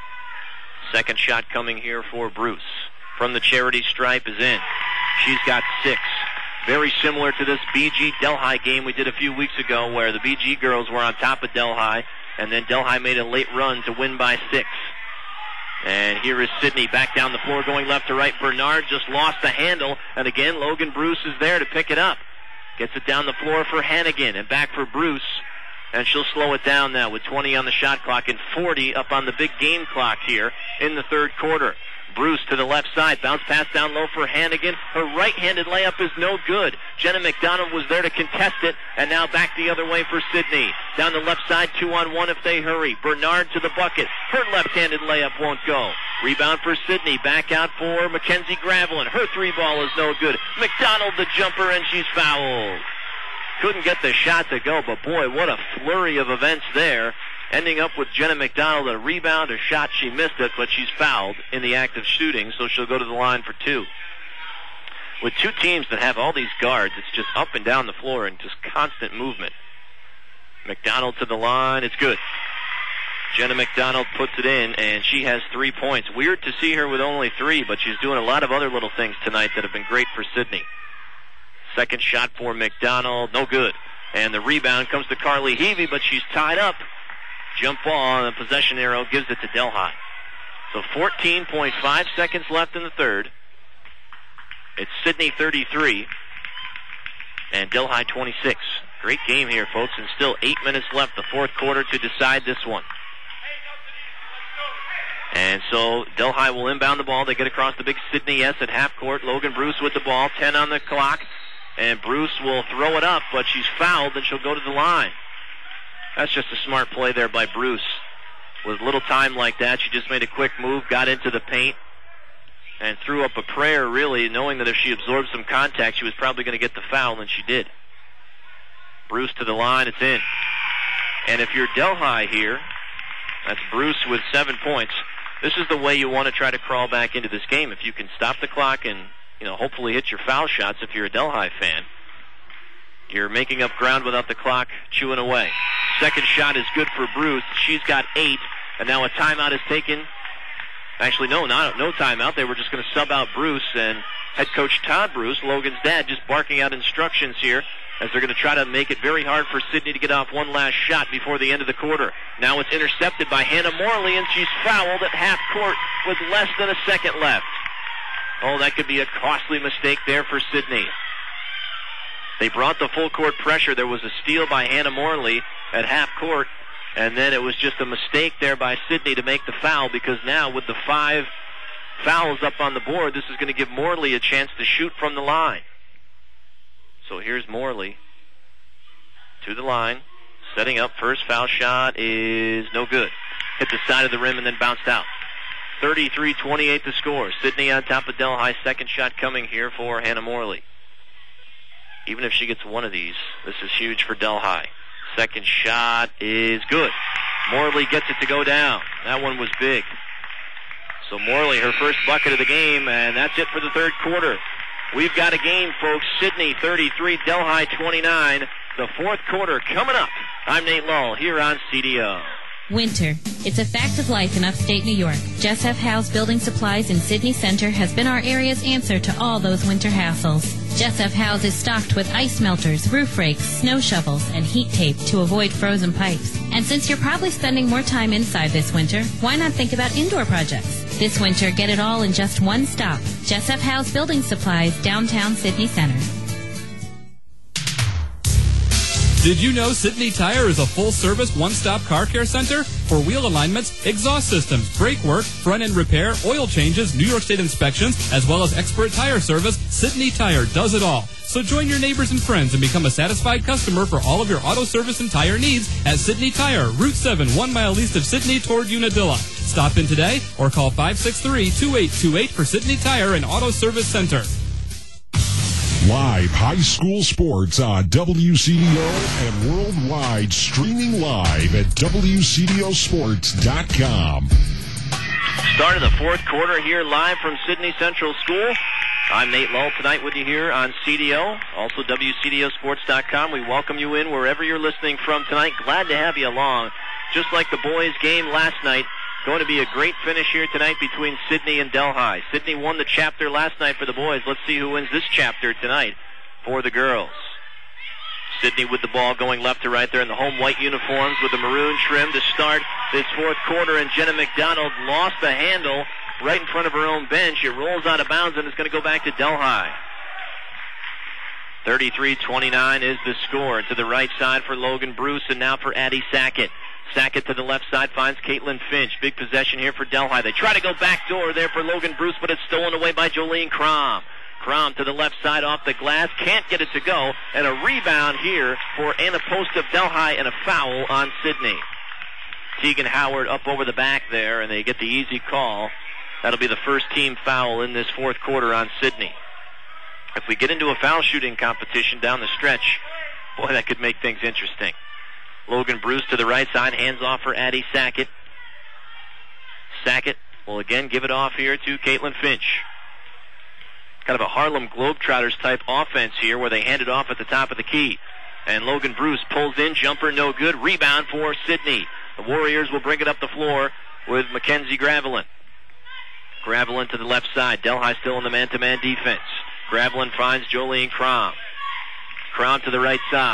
Second shot coming here for Bruce. From the charity stripe is in. She's got six. Very similar to this B G Delhi game we did a few weeks ago, where the B G girls were on top of Delhi, and then Delhi made a late run to win by six. And here is Sidney back down the floor going left to right. Bernard just lost the handle, and again Logan Bruce is there to pick it up. Gets it down the floor for Hannigan, and back for Bruce. And she'll slow it down now with twenty on the shot clock and forty up on the big game clock here in the third quarter. Bruce to the left side. Bounce pass down low for Hannigan. Her right-handed layup is no good. Jenna McDonald was there to contest it, and now back the other way for Sidney. Down the left side, two on one if they hurry. Bernard to the bucket. Her left-handed layup won't go. Rebound for Sidney. Back out for Mackenzie Gravelin. Her three ball is no good. McDonald the jumper, and she's fouled. Couldn't get the shot to go, but boy, what a flurry of events there. Ending up with Jenna McDonald a rebound, a shot, she missed it, but she's fouled in the act of shooting, so she'll go to the line for two. With two teams that have all these guards, it's just up and down the floor and just constant movement. McDonald to the line, it's good. Jenna McDonald puts it in, and she has three points. Weird to see her with only three, but she's doing a lot of other little things tonight that have been great for Sidney. Second shot for McDonald, no good. And the rebound comes to Carly Heavey, but she's tied up. Jump ball, and the possession arrow gives it to Delhi. So fourteen point five seconds left in the third. It's Sidney thirty-three and Delhi twenty-six. Great game here, folks, and still eight minutes left, the fourth quarter, to decide this one. And so Delhi will inbound the ball. They get across the big Sidney S at half court. Logan Bruce with the ball, ten on the clock. And Bruce will throw it up, but she's fouled, and she'll go to the line. That's just a smart play there by Bruce. With little time like that, she just made a quick move, got into the paint, and threw up a prayer, really, knowing that if she absorbed some contact, she was probably going to get the foul, and she did. Bruce to the line, it's in. And if you're Delhi here, that's Bruce with seven points. This is the way you want to try to crawl back into this game. If you can stop the clock and, you know, hopefully hit your foul shots if you're a Delhi fan, you're making up ground without the clock chewing away. Second shot is good for Bruce. She's got eight, and now a timeout is taken. Actually, no, not no timeout. They were just going to sub out Bruce, and head coach Todd Bruce, Logan's dad, just barking out instructions here as they're going to try to make it very hard for Sidney to get off one last shot before the end of the quarter. Now it's intercepted by Hannah Morley, and she's fouled at half court with less than a second left. Oh, that could be a costly mistake there for Sidney. They brought the full court pressure. There was a steal by Hannah Morley at half court, and then it was just a mistake there by Sidney to make the foul, because now with the five fouls up on the board, this is going to give Morley a chance to shoot from the line. So here's Morley to the line, setting up. First foul shot is no good. Hit the side of the rim and then bounced out. thirty-three twenty-eight to score. Sidney on top of Delhi. Second shot coming here for Hannah Morley. Even if she gets one of these, this is huge for Delhi. Second shot is good. Morley gets it to go down. That one was big. So Morley, her first bucket of the game, and that's it for the third quarter. We've got a game, folks. Sidney thirty-three, Delhi twenty-nine. The fourth quarter coming up. I'm Nate Lull here on C D O. Winter. It's a fact of life in upstate New York. Jess F. Howe's Building Supplies in Sidney Center has been our area's answer to all those winter hassles. Jess F. Howe's is stocked with ice melters, roof rakes, snow shovels, and heat tape to avoid frozen pipes. And since you're probably spending more time inside this winter, why not think about indoor projects? This winter, get it all in just one stop. Jess F. Howe's Building Supplies, downtown Sidney Center. Did you know Sidney Tire is a full-service, one-stop car care center? For wheel alignments, exhaust systems, brake work, front-end repair, oil changes, New York State inspections, as well as expert tire service, Sidney Tire does it all. So join your neighbors and friends and become a satisfied customer for all of your auto service and tire needs at Sidney Tire, Route seven, one mile east of Sidney toward Unadilla. Stop in today or call five six three, two eight two eight for Sidney Tire and Auto Service Center. Live high school sports on W C D O and worldwide, streaming live at W C D O sports dot com. Start of the fourth quarter here live from Sidney Central School. I'm Nate Lull tonight with you here on C D O, also W C D O sports dot com. We welcome you in wherever you're listening from tonight. Glad to have you along. Just like the boys' game last night, going to be a great finish here tonight between Sidney and Delhi. Sidney won the chapter last night for the boys. Let's see who wins this chapter tonight for the girls. Sidney with the ball going left to right there in the home white uniforms with the maroon trim to start this fourth quarter, and Jenna McDonald lost the handle right in front of her own bench. It rolls out of bounds, and it's going to go back to Delhi. thirty-three twenty-nine is the score. To the right side for Logan Bruce, and now for Addie Sackett. Sackett to the left side finds Caitlin Finch. Big possession here for Delhi. They try to go back door there for Logan Bruce, but it's stolen away by Jolene Crom. Crom to the left side off the glass. Can't get it to go. And a rebound here for Anna Post of Delhi, and a foul on Sidney. Tegan Howard up over the back there, and they get the easy call. That'll be the first team foul in this fourth quarter on Sidney. If we get into a foul shooting competition down the stretch, boy, that could make things interesting. Logan Bruce to the right side, hands off for Addie Sackett. Sackett will again give it off here to Caitlin Finch. Kind of a Harlem Globetrotters type offense here where they hand it off at the top of the key. And Logan Bruce pulls in, jumper no good, rebound for Sidney. The Warriors will bring it up the floor with Mackenzie Gravelin. Gravelin to the left side, Delhi still in the man-to-man defense. Gravelin finds Jolene Crom. Crom to the right side.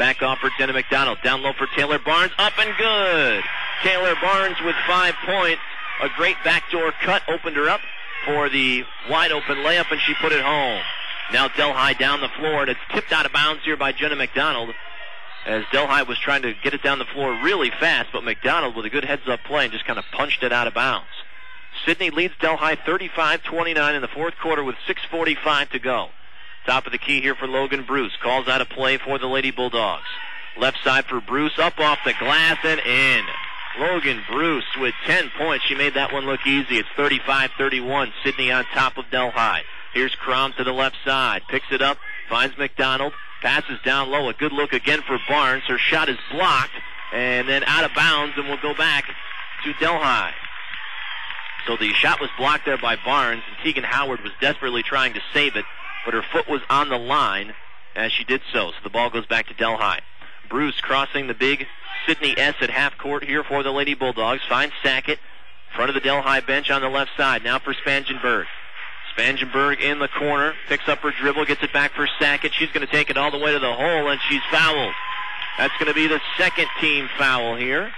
Back off for Jenna McDonald. Down low for Taylor Barnes. Up and good. Taylor Barnes with five points. A great backdoor cut opened her up for the wide open layup, and she put it home. Now Delhi down the floor, and it's tipped out of bounds here by Jenna McDonald, as Delhi was trying to get it down the floor really fast, but McDonald with a good heads-up play and just kind of punched it out of bounds. Sidney leads Delhi thirty-five twenty-nine in the fourth quarter with six forty-five to go. Top of the key here for Logan Bruce. Calls out a play for the Lady Bulldogs. Left side for Bruce, up off the glass and in. Logan Bruce with ten points. She made that one look easy. It's thirty-five thirty-one. Sidney on top of Delhi. Here's Crom to the left side. Picks it up, finds McDonald. Passes down low. A good look again for Barnes. Her shot is blocked and then out of bounds, and will go back to Delhi. So the shot was blocked there by Barnes, and Tegan Howard was desperately trying to save it, but her foot was on the line as she did so. So the ball goes back to Delhi. Bruce crossing the big Sidney S at half court here for the Lady Bulldogs. Finds Sackett, front of the Delhi bench on the left side. Now for Spangenberg. Spangenberg in the corner, picks up her dribble, gets it back for Sackett. She's going to take it all the way to the hole, and she's fouled. That's going to be the second team foul here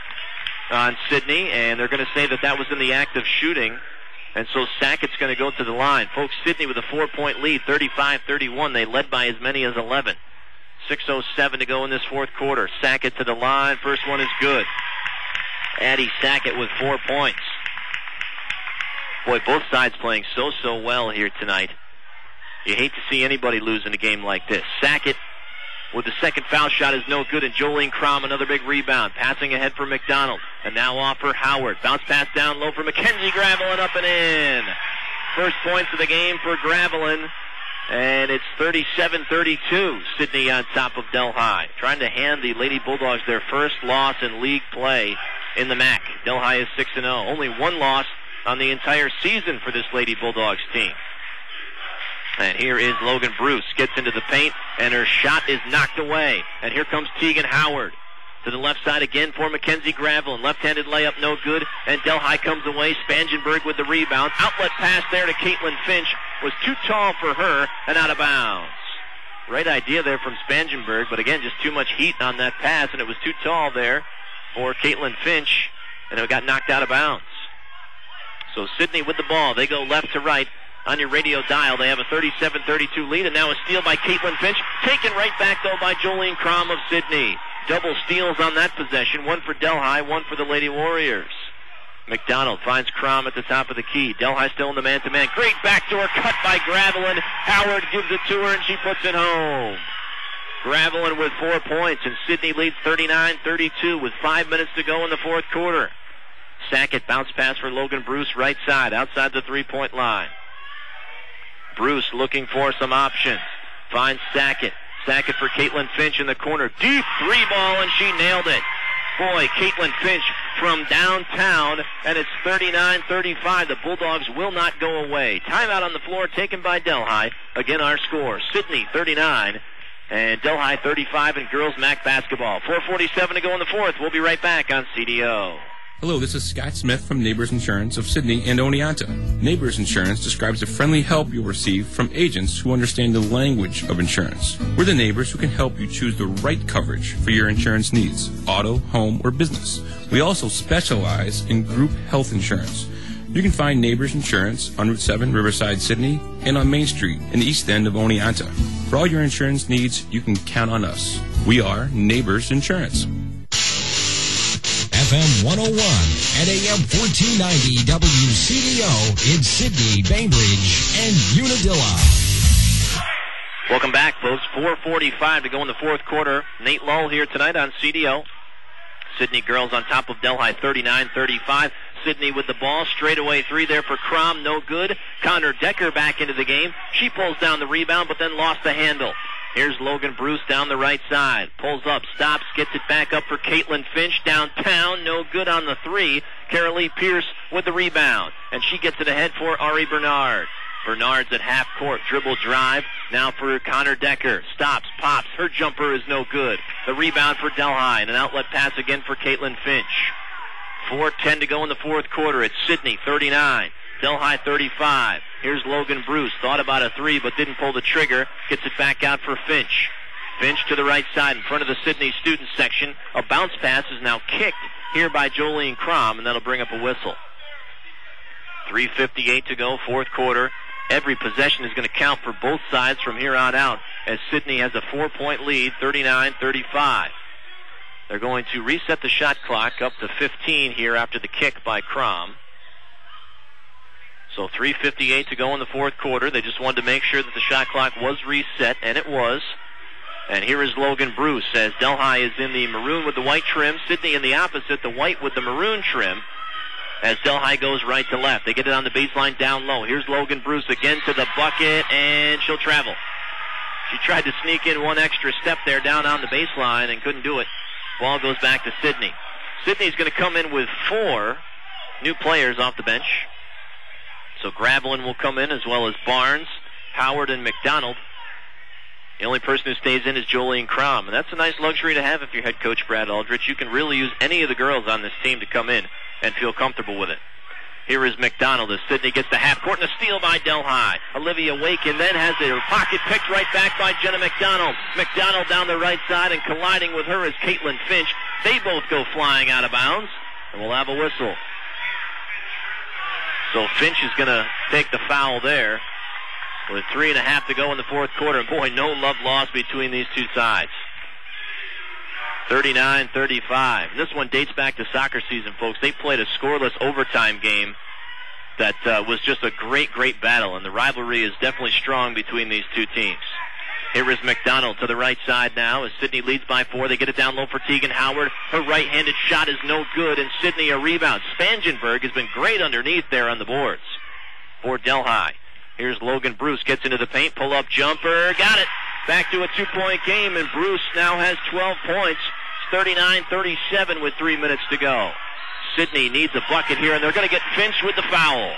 on Sidney, and they're going to say that that was in the act of shooting, and so Sackett's going to go to the line. Folks, Sidney with a four-point lead, thirty-five thirty-one. They led by as many as eleven. six oh seven to go in this fourth quarter. Sackett to the line. First one is good. Addie Sackett with four points. Boy, both sides playing so, so well here tonight. You hate to see anybody lose in a game like this. Sackett with the second foul shot is no good, and Jolene Crom, another big rebound. Passing ahead for McDonald, and now off for Howard. Bounce pass down low for Mackenzie Gravelin, up and in. First points of the game for Gravelin, and it's thirty-seven thirty-two. Sidney on top of Delhi, trying to hand the Lady Bulldogs their first loss in league play in the M A C. Delhi is six and oh. Only one loss on the entire season for this Lady Bulldogs team. And here is Logan Bruce. Gets into the paint, and her shot is knocked away. And here comes Tegan Howard. To the left side again for Mackenzie Gravelin. Left-handed layup, no good. And Delhi comes away. Spangenberg with the rebound. Outlet pass there to Caitlin Finch. Was too tall for her and out of bounds. Right idea there from Spangenberg, but again, just too much heat on that pass, and it was too tall there for Caitlin Finch, and it got knocked out of bounds. So Sidney with the ball. They go left to right on your radio dial. They have a thirty-seven thirty-two lead, and now a steal by Caitlin Finch. Taken right back, though, by Jolene Crom of Sidney. Double steals on that possession. One for Delhi, one for the Lady Warriors. McDonald finds Crom at the top of the key. Delhi still in the man-to-man. Great backdoor cut by Gravelin. Howard gives it to her, and she puts it home. Gravelin with four points, and Sidney leads thirty-nine thirty-two with five minutes to go in the fourth quarter. Sackett bounce pass for Logan Bruce, right side, outside the three-point line. Bruce looking for some options. Finds Sackett. Sackett for Caitlin Finch in the corner. Deep three ball, and she nailed it. Boy, Caitlin Finch from downtown, and it's thirty-nine thirty-five. The Bulldogs will not go away. Timeout on the floor taken by Delhi. Again, our score, Sidney thirty-nine, and Delhi thirty-five in girls M A C basketball. four forty-seven to go in the fourth. We'll be right back on C D O. Hello, this is Scott Smith from Neighbors Insurance of Sidney and Oneonta. Neighbors Insurance describes the friendly help you'll receive from agents who understand the language of insurance. We're the neighbors who can help you choose the right coverage for your insurance needs, auto, home, or business. We also specialize in group health insurance. You can find Neighbors Insurance on Route seven, Riverside, Sidney, and on Main Street in the east end of Oneonta. For all your insurance needs, you can count on us. We are Neighbors Insurance. F M one oh one and A M fourteen ninety W C D O in Sidney, Bainbridge, and Unadilla. Welcome back, folks. four forty-five to go in the fourth quarter. Nate Lull here tonight on C D O. Sidney girls on top of Delhi thirty-nine thirty-five. Sidney with the ball. Straightaway three there for Crom. No good. Connor Decker back into the game. She pulls down the rebound, but then lost the handle. Here's Logan Bruce down the right side. Pulls up, stops, gets it back up for Caitlin Finch downtown. No good on the three. Carolee Pierce with the rebound. And she gets it ahead for Ari Bernard. Bernard's at half court. Dribble drive. Now for Connor Decker. Stops, pops. Her jumper is no good. The rebound for Delhi. And an outlet pass again for Caitlin Finch. four ten to go in the fourth quarter. It's Sidney thirty-nine. Delhi thirty-five. Here's Logan Bruce. Thought about a three, but didn't pull the trigger. Gets it back out for Finch. Finch to the right side in front of the Sidney student section. A bounce pass is now kicked here by Jolene Crom, and that'll bring up a whistle. three fifty-eight to go, fourth quarter. Every possession is going to count for both sides from here on out, as Sidney has a four-point lead, thirty-nine thirty-five. They're going to reset the shot clock up to fifteen here after the kick by Crom. So three fifty-eight to go in the fourth quarter. They just wanted to make sure that the shot clock was reset, and it was. And here is Logan Bruce as Delhi is in the maroon with the white trim. Sidney in the opposite, the white with the maroon trim, as Delhi goes right to left. They get it on the baseline down low. Here's Logan Bruce again to the bucket, and she'll travel. She tried to sneak in one extra step there down on the baseline and couldn't do it. Ball goes back to Sidney. Sidney's going to come in with four new players off the bench. So Gravelin will come in, as well as Barnes, Howard, and McDonald. The only person who stays in is Jolene Crom, and that's a nice luxury to have if you're head coach Brad Aldrich. You can really use any of the girls on this team to come in and feel comfortable with it. Here is McDonald as Sidney gets the half court, and a steal by Delhi. Olivia Wakin then has her pocket picked right back by Jenna McDonald. McDonald down the right side, and colliding with her is Caitlin Finch. They both go flying out of bounds, and we'll have a whistle. So Finch is going to take the foul there with three and a half to go in the fourth quarter. And boy, no love lost between these two sides. thirty-nine thirty-five. This one dates back to soccer season, folks. They played a scoreless overtime game that uh, was just a great, great battle. And the rivalry is definitely strong between these two teams. Here is McDonald to the right side now as Sidney leads by four. They get it down low for Tegan Howard. Her right-handed shot is no good, and Sidney a rebound. Spangenberg has been great underneath there on the boards for Delhi. Here's Logan Bruce, gets into the paint, pull-up jumper, got it. Back to a two-point game, and Bruce now has twelve points. It's thirty-nine thirty-seven with three minutes to go. Sidney needs a bucket here, and they're going to get Finch with the foul.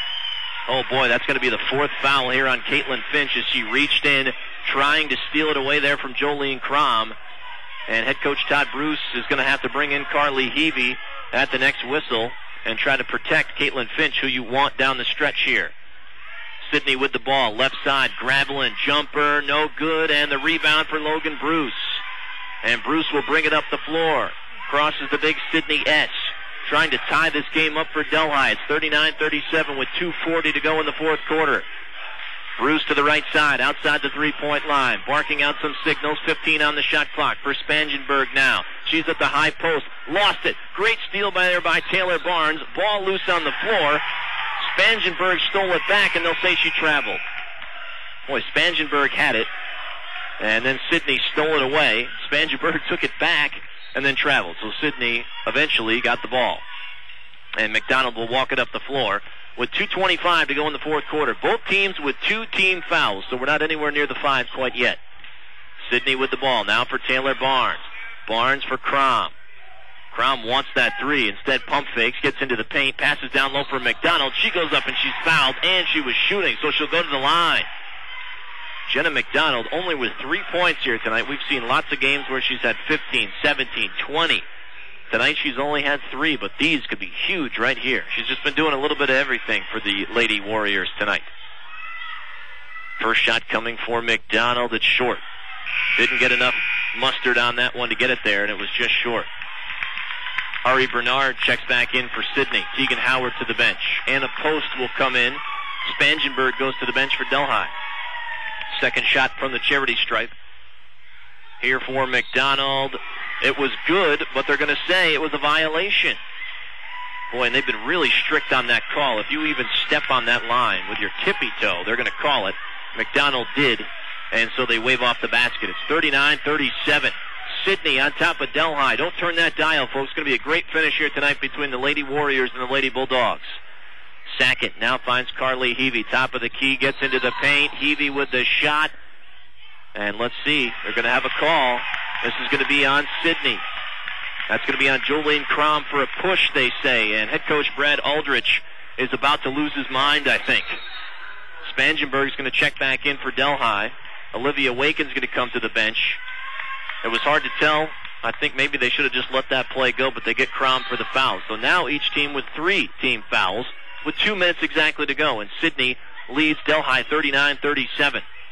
Oh, boy, that's going to be the fourth foul here on Caitlin Finch as she reached in, trying to steal it away there from Jolene Crom. And head coach Todd Bruce is going to have to bring in Carly Heavey at the next whistle and try to protect Caitlin Finch, who you want down the stretch here. Sidney with the ball, left side, Gravelin, jumper, no good, and the rebound for Logan Bruce. And Bruce will bring it up the floor. Crosses the big Sidney S. Trying to tie this game up for Delhi. It's thirty-nine thirty-seven with two forty to go in the fourth quarter. Bruce to the right side, outside the three-point line, barking out some signals. fifteen on the shot clock for Spangenberg now. She's at the high post, lost it. Great steal by there by Taylor Barnes. Ball loose on the floor. Spangenberg stole it back, and they'll say she traveled. Boy, Spangenberg had it, and then Sidney stole it away. Spangenberg took it back and then traveled. So Sidney eventually got the ball. And McDonald will walk it up the floor with two twenty-five to go in the fourth quarter. Both teams with two team fouls, so we're not anywhere near the five quite yet. Sidney with the ball now for Taylor Barnes. Barnes for Crom. Crom wants that three. Instead, pump fakes, gets into the paint, passes down low for McDonald. She goes up and she's fouled, and she was shooting, so she'll go to the line. Jenna McDonald only with three points here tonight. We've seen lots of games where she's had fifteen, seventeen, twenty. Tonight she's only had three, but these could be huge right here. She's just been doing a little bit of everything for the Lady Warriors tonight. First shot coming for McDonald. It's short. Didn't get enough mustard on that one to get it there, and it was just short. Ari Bernard checks back in for Sidney. Tegan Howard to the bench. Anna Post will come in. Spangenberg goes to the bench for Delhi. Second shot from the charity stripe. Here for McDonald. It was good, but they're going to say it was a violation. Boy, and they've been really strict on that call. If you even step on that line with your tippy toe, they're going to call it. McDonald did, and so they wave off the basket. It's thirty-nine thirty-seven. Sidney on top of Delhi. Don't turn that dial, folks. It's going to be a great finish here tonight between the Lady Warriors and the Lady Bulldogs. Sackett now finds Carly Heavey. Top of the key, gets into the paint. Heavey with the shot. And let's see. They're going to have a call. This is going to be on Sidney. That's going to be on Jolene Crom for a push, they say. And head coach Brad Aldrich is about to lose his mind, I think. Spangenberg is going to check back in for Delhi. Olivia Wakin's going to come to the bench. It was hard to tell. I think maybe they should have just let that play go, but they get Crom for the foul. So now each team with three team fouls with two minutes exactly to go. And Sidney leads Delhi thirty-nine thirty-seven.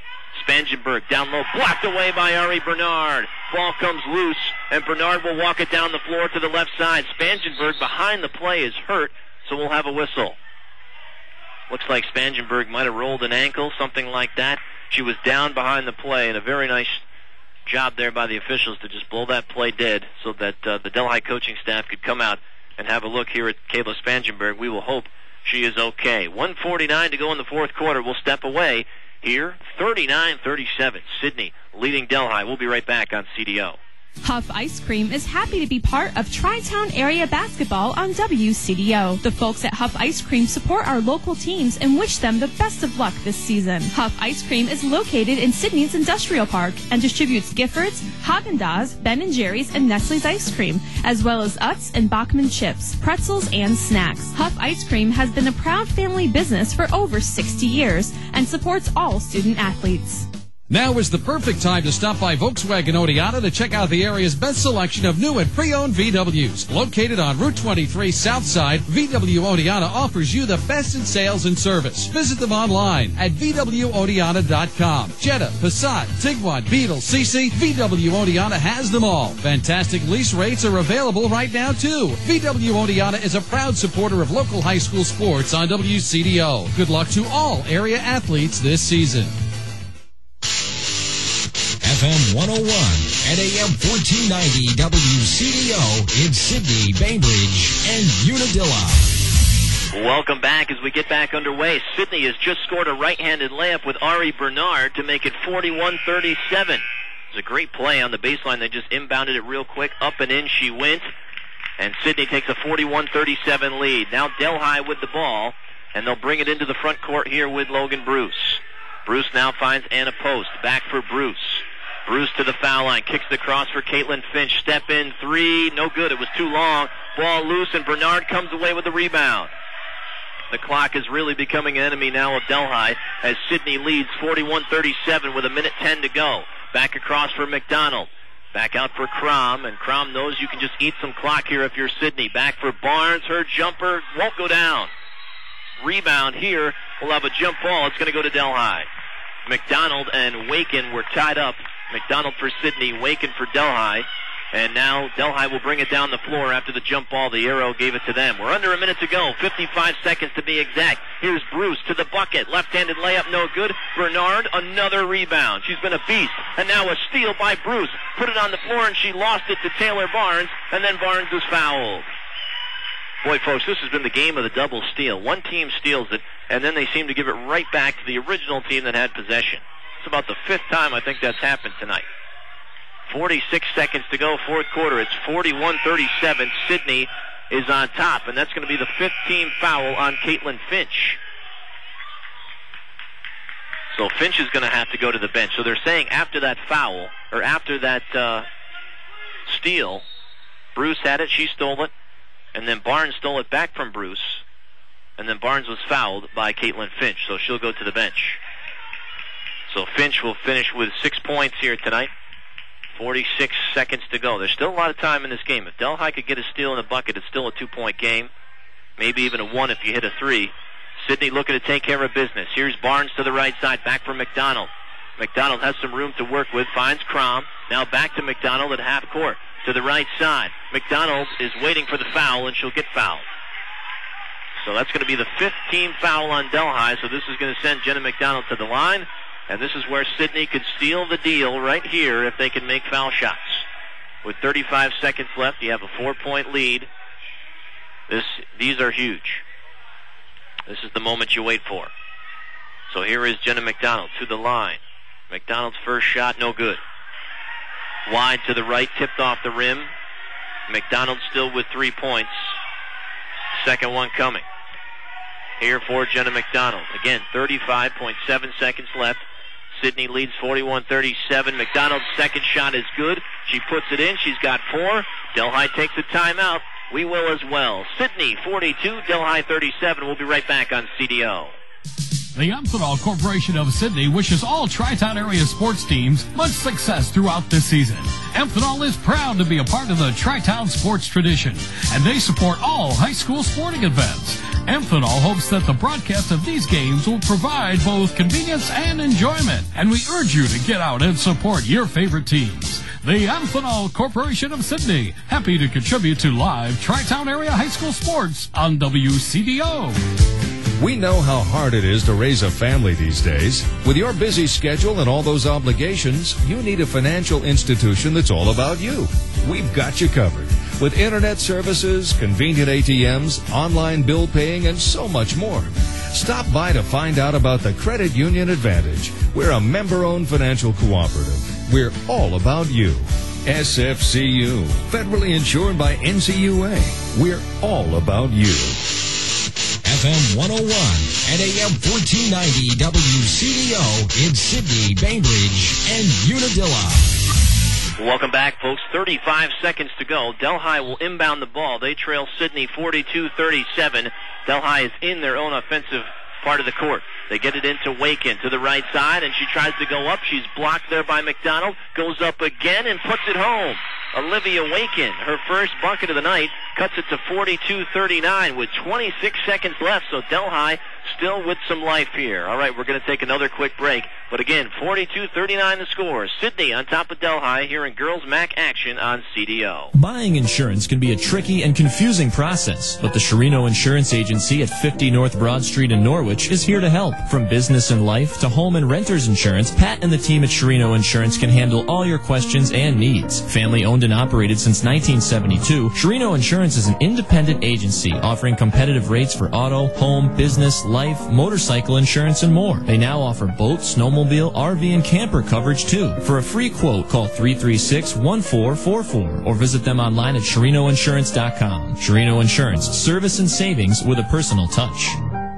Spangenberg down low, blocked away by Ari Bernard. Ball comes loose, and Bernard will walk it down the floor to the left side. Spangenberg behind the play is hurt, so we'll have a whistle. Looks like Spangenberg might have rolled an ankle, something like that. She was down behind the play, and a very nice job there by the officials to just blow that play dead so that uh, the Delhi coaching staff could come out and have a look here at Kayla Spangenberg. We will hope she is okay. one forty-nine to go in the fourth quarter. We'll step away here, thirty-nine thirty-seven. Sydney leading Delhi. We'll be right back on C D O. Huff Ice Cream is happy to be part of Tri-Town Area Basketball on W C D O. The folks at Huff Ice Cream support our local teams and wish them the best of luck this season. Huff Ice Cream is located in Sydney's Industrial Park and distributes Giffords, Haagen-Dazs, Ben and Jerry's, and Nestle's Ice Cream, as well as Utz and Bachman chips, pretzels, and snacks. Huff Ice Cream has been a proud family business for over sixty years and supports all student athletes. Now is the perfect time to stop by Volkswagen Oneonta to check out the area's best selection of new and pre-owned V Ws. Located on Route twenty-three South Side, V W Oneonta offers you the best in sales and service. Visit them online at V W Oneonta dot com. Jetta, Passat, Tiguan, Beetle, C C, V W Oneonta has them all. Fantastic lease rates are available right now, too. V W Oneonta is a proud supporter of local high school sports on W C D O. Good luck to all area athletes this season. F M one oh one and A M fourteen ninety W C D O in Sydney, Bainbridge, and Unadilla. Welcome back as we get back underway. Sydney has just scored a right-handed layup with Ari Bernard to make it forty-one thirty-seven. It's a great play on the baseline. They just inbounded it real quick. Up and in she went. And Sydney takes a forty-one thirty-seven lead. Now Delhi with the ball, and they'll bring it into the front court here with Logan Bruce. Bruce now finds Anna Post. Back for Bruce. Bruce to the foul line, kicks the cross for Caitlin Finch. Step in three, no good. It was too long. Ball loose, and Bernard comes away with the rebound. The clock is really becoming an enemy now of Delhi as Sydney leads forty-one thirty-seven with a minute ten to go. Back across for McDonald. Back out for Crom, and Crom knows you can just eat some clock here if you're Sydney. Back for Barnes. Her jumper won't go down. Rebound here. We'll have a jump ball. It's going to go to Delhi. McDonald and Waken were tied up. McDonald for Sydney, Waken for Delhi. And now Delhi will bring it down the floor after the jump ball. The arrow gave it to them. We're under a minute to go, fifty-five seconds to be exact. Here's Bruce to the bucket. Left-handed layup, no good. Bernard, another rebound. She's been a beast. And now a steal by Bruce. Put it on the floor, and she lost it to Taylor Barnes. And then Barnes is fouled. Boy, folks, this has been the game of the double steal. One team steals it, and then they seem to give it right back to the original team that had possession. It's about the fifth time I think that's happened tonight. forty-six seconds to go, fourth quarter. It's forty-one thirty-seven. Sydney is on top, and that's going to be the fifth team foul on Caitlin Finch. So Finch is going to have to go to the bench. So they're saying after that foul, or after that uh, steal, Bruce had it, she stole it, and then Barnes stole it back from Bruce, and then Barnes was fouled by Caitlin Finch, so she'll go to the bench. So Finch will finish with six points here tonight. forty-six seconds to go. There's still a lot of time in this game. If Delhi could get a steal in the bucket, it's still a two-point game. Maybe even a one if you hit a three. Sydney looking to take care of business. Here's Barnes to the right side, back for McDonald. McDonald has some room to work with, finds Crom. Now back to McDonald at half court. To the right side. McDonald is waiting for the foul, and she'll get fouled. So that's going to be the fifth team foul on Delhi, so this is going to send Jenna McDonald to the line. And this is where Sydney could steal the deal right here if they can make foul shots. With thirty-five seconds left, you have a four-point lead. This, these are huge. This is the moment you wait for. So here is Jenna McDonald to the line. McDonald's first shot, no good. Wide to the right, tipped off the rim. McDonald still with three points. Second one coming. Here for Jenna McDonald. Again, thirty-five point seven seconds left. Sydney leads forty-one thirty-seven. McDonald's second shot is good. She puts it in. She's got four. Delhi takes a timeout. We will as well. Sydney forty-two, Delhi thirty-seven. We'll be right back on C D O. The Amphenol Corporation of Sydney wishes all Tri-Town area sports teams much success throughout this season. Amphenol is proud to be a part of the Tri-Town sports tradition, and they support all high school sporting events. Amphenol hopes that the broadcast of these games will provide both convenience and enjoyment, and we urge you to get out and support your favorite teams. The Amphenol Corporation of Sydney, happy to contribute to live Tri-Town Area High School sports on W C D O. We know how hard it is to raise a family these days. With your busy schedule and all those obligations, you need a financial institution that's all about you. We've got you covered. With internet services, convenient A T Ms, online bill paying, and so much more. Stop by to find out about the Credit Union Advantage. We're a member-owned financial cooperative. We're all about you. S F C U, federally insured by N C U A. We're all about you. F M one oh one and A M fourteen ninety W C D O in Sydney, Bainbridge, and Unadilla. Welcome back, folks. thirty-five seconds to go. Delhi will inbound the ball. They trail Sydney forty-two thirty-seven. Delhi is in their own offensive part of the court. They get it into Waken to the right side, and she tries to go up. She's blocked there by McDonald. Goes up again and puts it home. Olivia Waken, her first bucket of the night, cuts it to forty-two thirty-nine with twenty-six seconds left. So Delhi still with some life here. All right, we're going to take another quick break. But again, forty-two thirty-nine the score. Sydney on top of Delhi here in girls M A C action on C D O. Buying insurance can be a tricky and confusing process, but the Sherino Insurance Agency at fifty North Broad Street in Norwich is here to help. From business and life to home and renter's insurance, Pat and the team at Sherino Insurance can handle all your questions and needs. Family owned and operated since nineteen seventy-two, Sherino Insurance is an independent agency offering competitive rates for auto, home, business, life, motorcycle insurance, and more. They now offer boat, snowmobile, R V, and camper coverage too. For a free quote, call three three six, one four four four or visit them online at Sherino Insurance dot com. Sherino Insurance, service and savings with a personal touch.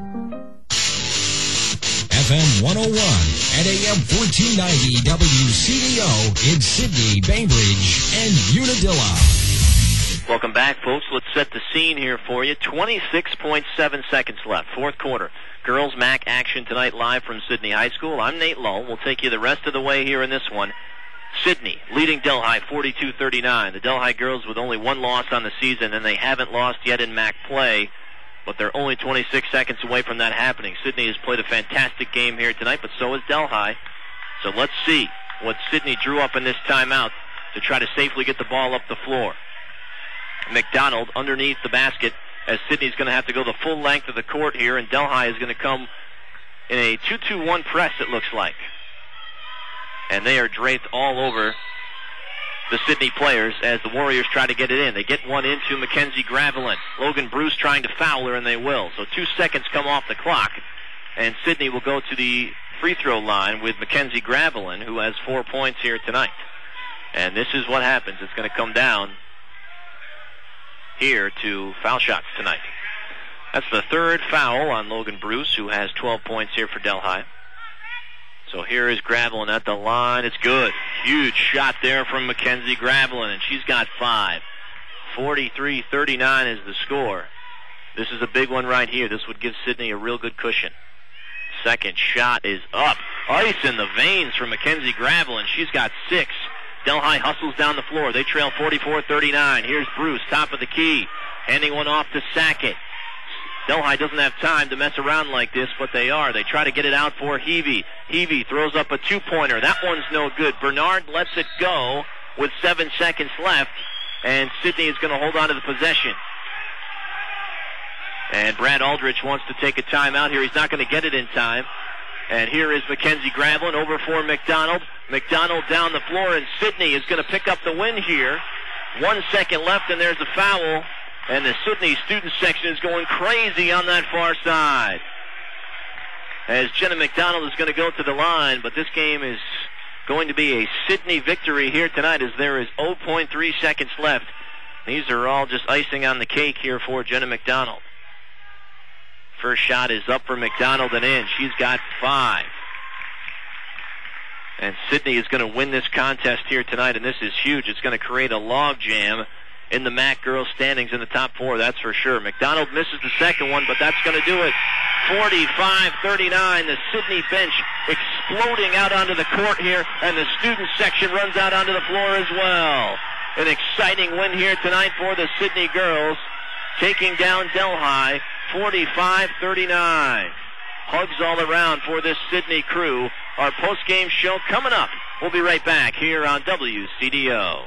F M one oh one and A M fourteen ninety W C D O in Sydney, Bainbridge, and Unadilla. Welcome back, folks. Let's set the scene here for you. twenty-six point seven seconds left, fourth quarter. Girls M A C action tonight live from Sydney High School. I'm Nate Lull. We'll take you the rest of the way here in this one. Sydney leading Delhi forty-two thirty-nine. The Delhi girls with only one loss on the season, and they haven't lost yet in M A C play. But they're only twenty-six seconds away from that happening. Sydney has played a fantastic game here tonight, but so has Delhi. So let's see what Sydney drew up in this timeout to try to safely get the ball up the floor. McDonald underneath the basket as Sydney's going to have to go the full length of the court here, and Delhi is going to come in a two two one press, it looks like. And they are draped all over the Sydney players as the Warriors try to get it in. They get one into Mackenzie Gravelin. Logan Bruce trying to foul her, and they will. So two seconds come off the clock, and Sydney will go to the free throw line with Mackenzie Gravelin, who has four points here tonight. And this is what happens. It's going to come down here to foul shots tonight. That's the third foul on Logan Bruce, who has twelve points here for Delhi. So here is Gravelin at the line. It's good. Huge shot there from Mackenzie Gravelin, and she's got five. forty-three thirty-nine is the score. This is a big one right here. This would give Sydney a real good cushion. Second shot is up. Ice in the veins for Mackenzie Gravelin. She's got six. Delhi hustles down the floor. They trail forty-four thirty-nine. Here's Bruce, top of the key, handing one off to Sackett. Delhi doesn't have time to mess around like this, but they are. They try to get it out for Heavey. Heavey throws up a two-pointer. That one's no good. Bernard lets it go with seven seconds left, and Sydney is going to hold on to the possession. And Brad Aldrich wants to take a timeout here. He's not going to get it in time. And here is Mackenzie Gravelin over for McDonald. McDonald down the floor, and Sydney is going to pick up the win here. One second left, and there's a foul. And the Sydney student section is going crazy on that far side. As Jenna McDonald is going to go to the line, but this game is going to be a Sydney victory here tonight as there is zero point three seconds left. These are all just icing on the cake here for Jenna McDonald. First shot is up for McDonald and in. She's got five. And Sydney is going to win this contest here tonight, and this is huge. It's going to create a log jam in the M A C girls standings in the top four, that's for sure. McDonald misses the second one, but that's going to do it. forty-five thirty-nine, the Sydney bench exploding out onto the court here, and the student section runs out onto the floor as well. An exciting win here tonight for the Sydney girls, taking down Delhi forty-five thirty-nine. Hugs all around for this Sidney crew. Our post-game show coming up. We'll be right back here on W C D O.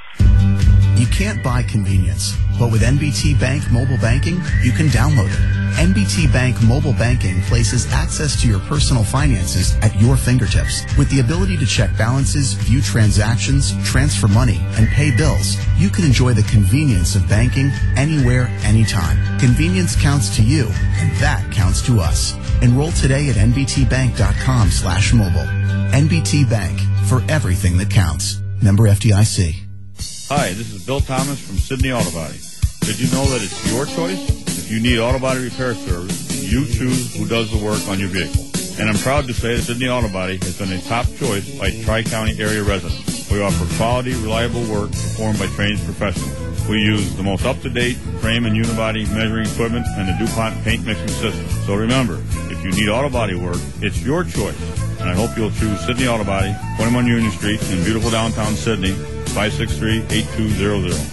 You can't buy convenience, but with N B T Bank Mobile Banking, you can download it. N B T Bank Mobile Banking places access to your personal finances at your fingertips. With the ability to check balances, view transactions, transfer money, and pay bills, you can enjoy the convenience of banking anywhere, anytime. Convenience counts to you, and that counts to us. Enroll today at nbtbank.com slash mobile. N B T Bank, for everything that counts. Member F D I C. Hi, this is Bill Thomas from Sydney Auto Body. Did you know that it's your choice? If you need auto body repair service, you choose who does the work on your vehicle. And I'm proud to say that Sydney Auto Body has been a top choice by Tri-County area residents. We offer quality, reliable work performed by trained professionals. We use the most up-to-date frame and unibody measuring equipment and the DuPont paint mixing system. So remember, if you need auto body work, it's your choice. And I hope you'll choose Sydney Auto Body, twenty-one Union Street in beautiful downtown Sydney, five six three, eight two zero zero.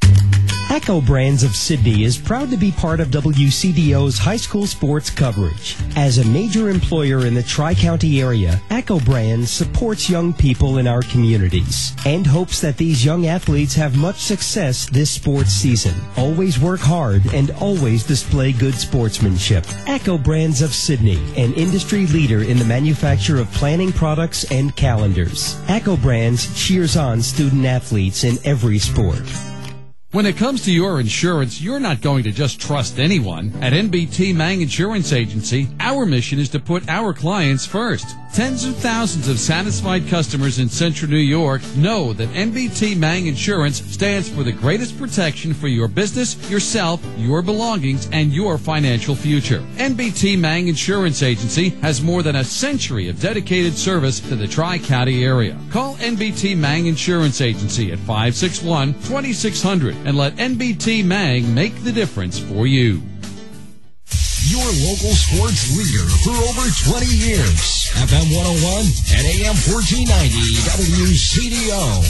Echo Brands of Sydney is proud to be part of W C D O's high school sports coverage. As a major employer in the Tri-County area, Echo Brands supports young people in our communities and hopes that these young athletes have much success this sports season. Always work hard and always display good sportsmanship. Echo Brands of Sydney, an industry leader in the manufacture of planning products and calendars. Echo Brands cheers on student athletes in every sport. When it comes to your insurance, you're not going to just trust anyone. At N B T Mang Insurance Agency, our mission is to put our clients first. Tens of thousands of satisfied customers in Central New York know that N B T Mang Insurance stands for the greatest protection for your business, yourself, your belongings, and your financial future. N B T Mang Insurance Agency has more than a century of dedicated service to the Tri-County area. Call N B T Mang Insurance Agency at five six one, two six zero zero and let N B T Mang make the difference for you. Your local sports leader for over twenty years. F M one oh one and A M fourteen ninety W C D O.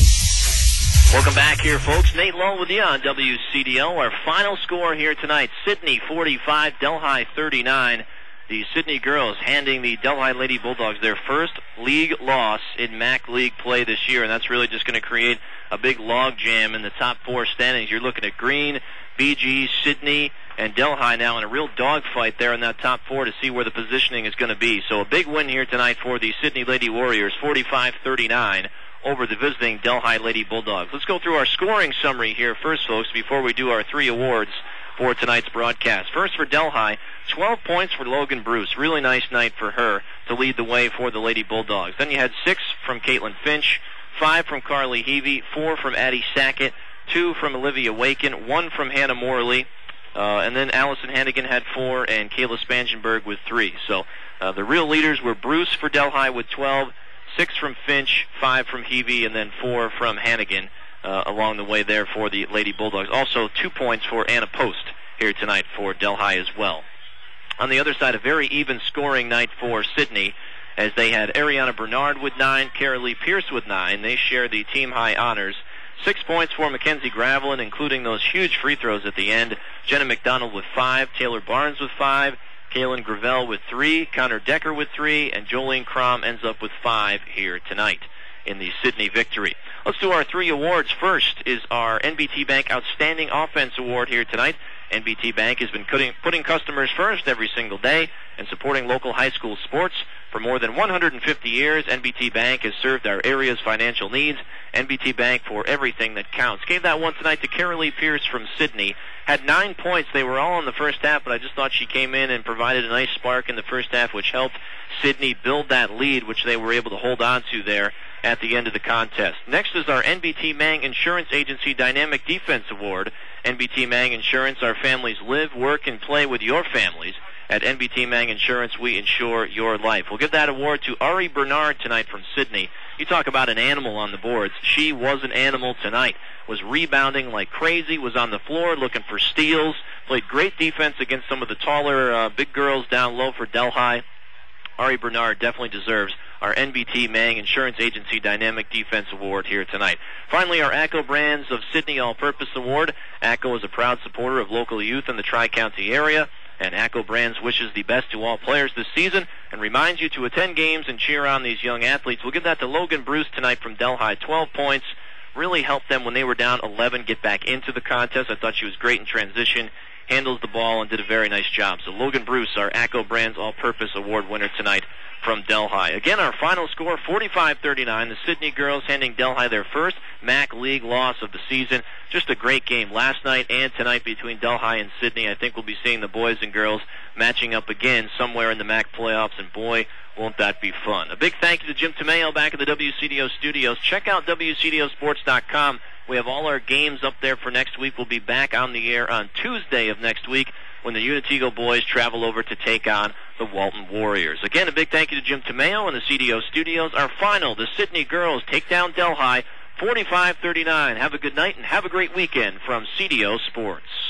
Welcome back here, folks. Nate Lull with you on W C D O. Our final score here tonight, Sydney forty-five, Delhi thirty-nine. The Sydney girls handing the Delhi Lady Bulldogs their first league loss in M A C League play this year, and that's really just going to create a big log jam in the top four standings. You're looking at Green, B G, Sydney, and Delhi now in a real dogfight there in that top four to see where the positioning is going to be. So a big win here tonight for the Sydney Lady Warriors, forty-five thirty-nine over the visiting Delhi Lady Bulldogs. Let's go through our scoring summary here first, folks, before we do our three awards for tonight's broadcast. First for Delhi, twelve points for Logan Bruce. Really nice night for her to lead the way for the Lady Bulldogs. Then you had six from Caitlin Finch, five from Carly Heavey, four from Addie Sackett, two from Olivia Waken, one from Hannah Morley, uh, and then Allison Hannigan had four, and Kayla Spangenberg with three. So uh, the real leaders were Bruce for Delhi with twelve, six from Finch, five from Heavey, and then four from Hannigan uh, along the way there for the Lady Bulldogs. Also two points for Anna Post here tonight for Delhi as well. On the other side, a very even scoring night for Sydney, as they had Ariana Bernard with nine, Carolee Pierce with nine. They share the team high honors. Six points for Mackenzie Gravelin, including those huge free throws at the end. Jenna McDonald with five, Taylor Barnes with five, Kaylin Gravel with three, Connor Decker with three, and Jolene Crom ends up with five here tonight in the Sydney victory. Let's do our three awards. First is our N B T Bank Outstanding Offense Award here tonight. N B T Bank has been putting, putting customers first every single day and supporting local high school sports. For more than one hundred fifty years, N B T Bank has served our area's financial needs. N B T Bank for everything that counts. Gave that one tonight to Carolee Pierce from Sydney. Had nine points. They were all in the first half, but I just thought she came in and provided a nice spark in the first half, which helped Sydney build that lead, which they were able to hold on to there at the end of the contest. Next is our N B T Mang Insurance Agency Dynamic Defense Award. N B T Mang Insurance, our families live, work, and play with your families. At N B T Mang Insurance, we insure your life. We'll give that award to Ari Bernard tonight from Sydney. You talk about an animal on the boards. She was an animal tonight. Was rebounding like crazy, was on the floor looking for steals, played great defense against some of the taller uh, big girls down low for Delhi. Ari Bernard definitely deserves our N B T Mang Insurance Agency Dynamic Defense Award here tonight. Finally, our ACCO Brands of Sydney All-Purpose Award. ACCO is a proud supporter of local youth in the Tri-County area. And ACCO Brands wishes the best to all players this season and reminds you to attend games and cheer on these young athletes. We'll give that to Logan Bruce tonight from Delhi. twelve points. Really helped them when they were down eleven get back into the contest. I thought she was great in transition, handles the ball, and did a very nice job. So Logan Bruce, our ACCO Brands All-Purpose Award winner tonight from Delhi. Again, our final score, forty-five thirty-nine. The Sydney girls handing Delhi their first M A C League loss of the season. Just a great game last night and tonight between Delhi and Sydney. I think we'll be seeing the boys and girls matching up again somewhere in the M A C playoffs, and boy, won't that be fun. A big thank you to Jim Tomeo back at the W C D O studios. Check out W C D O sports dot com. We have all our games up there for next week. We'll be back on the air on Tuesday of next week when the Unitego boys travel over to take on the Walton Warriors. Again, a big thank you to Jim Tomeo and the C D O studios. Our final, the Sydney girls take down Delhi forty-five thirty-nine. Have a good night and have a great weekend from C D O Sports.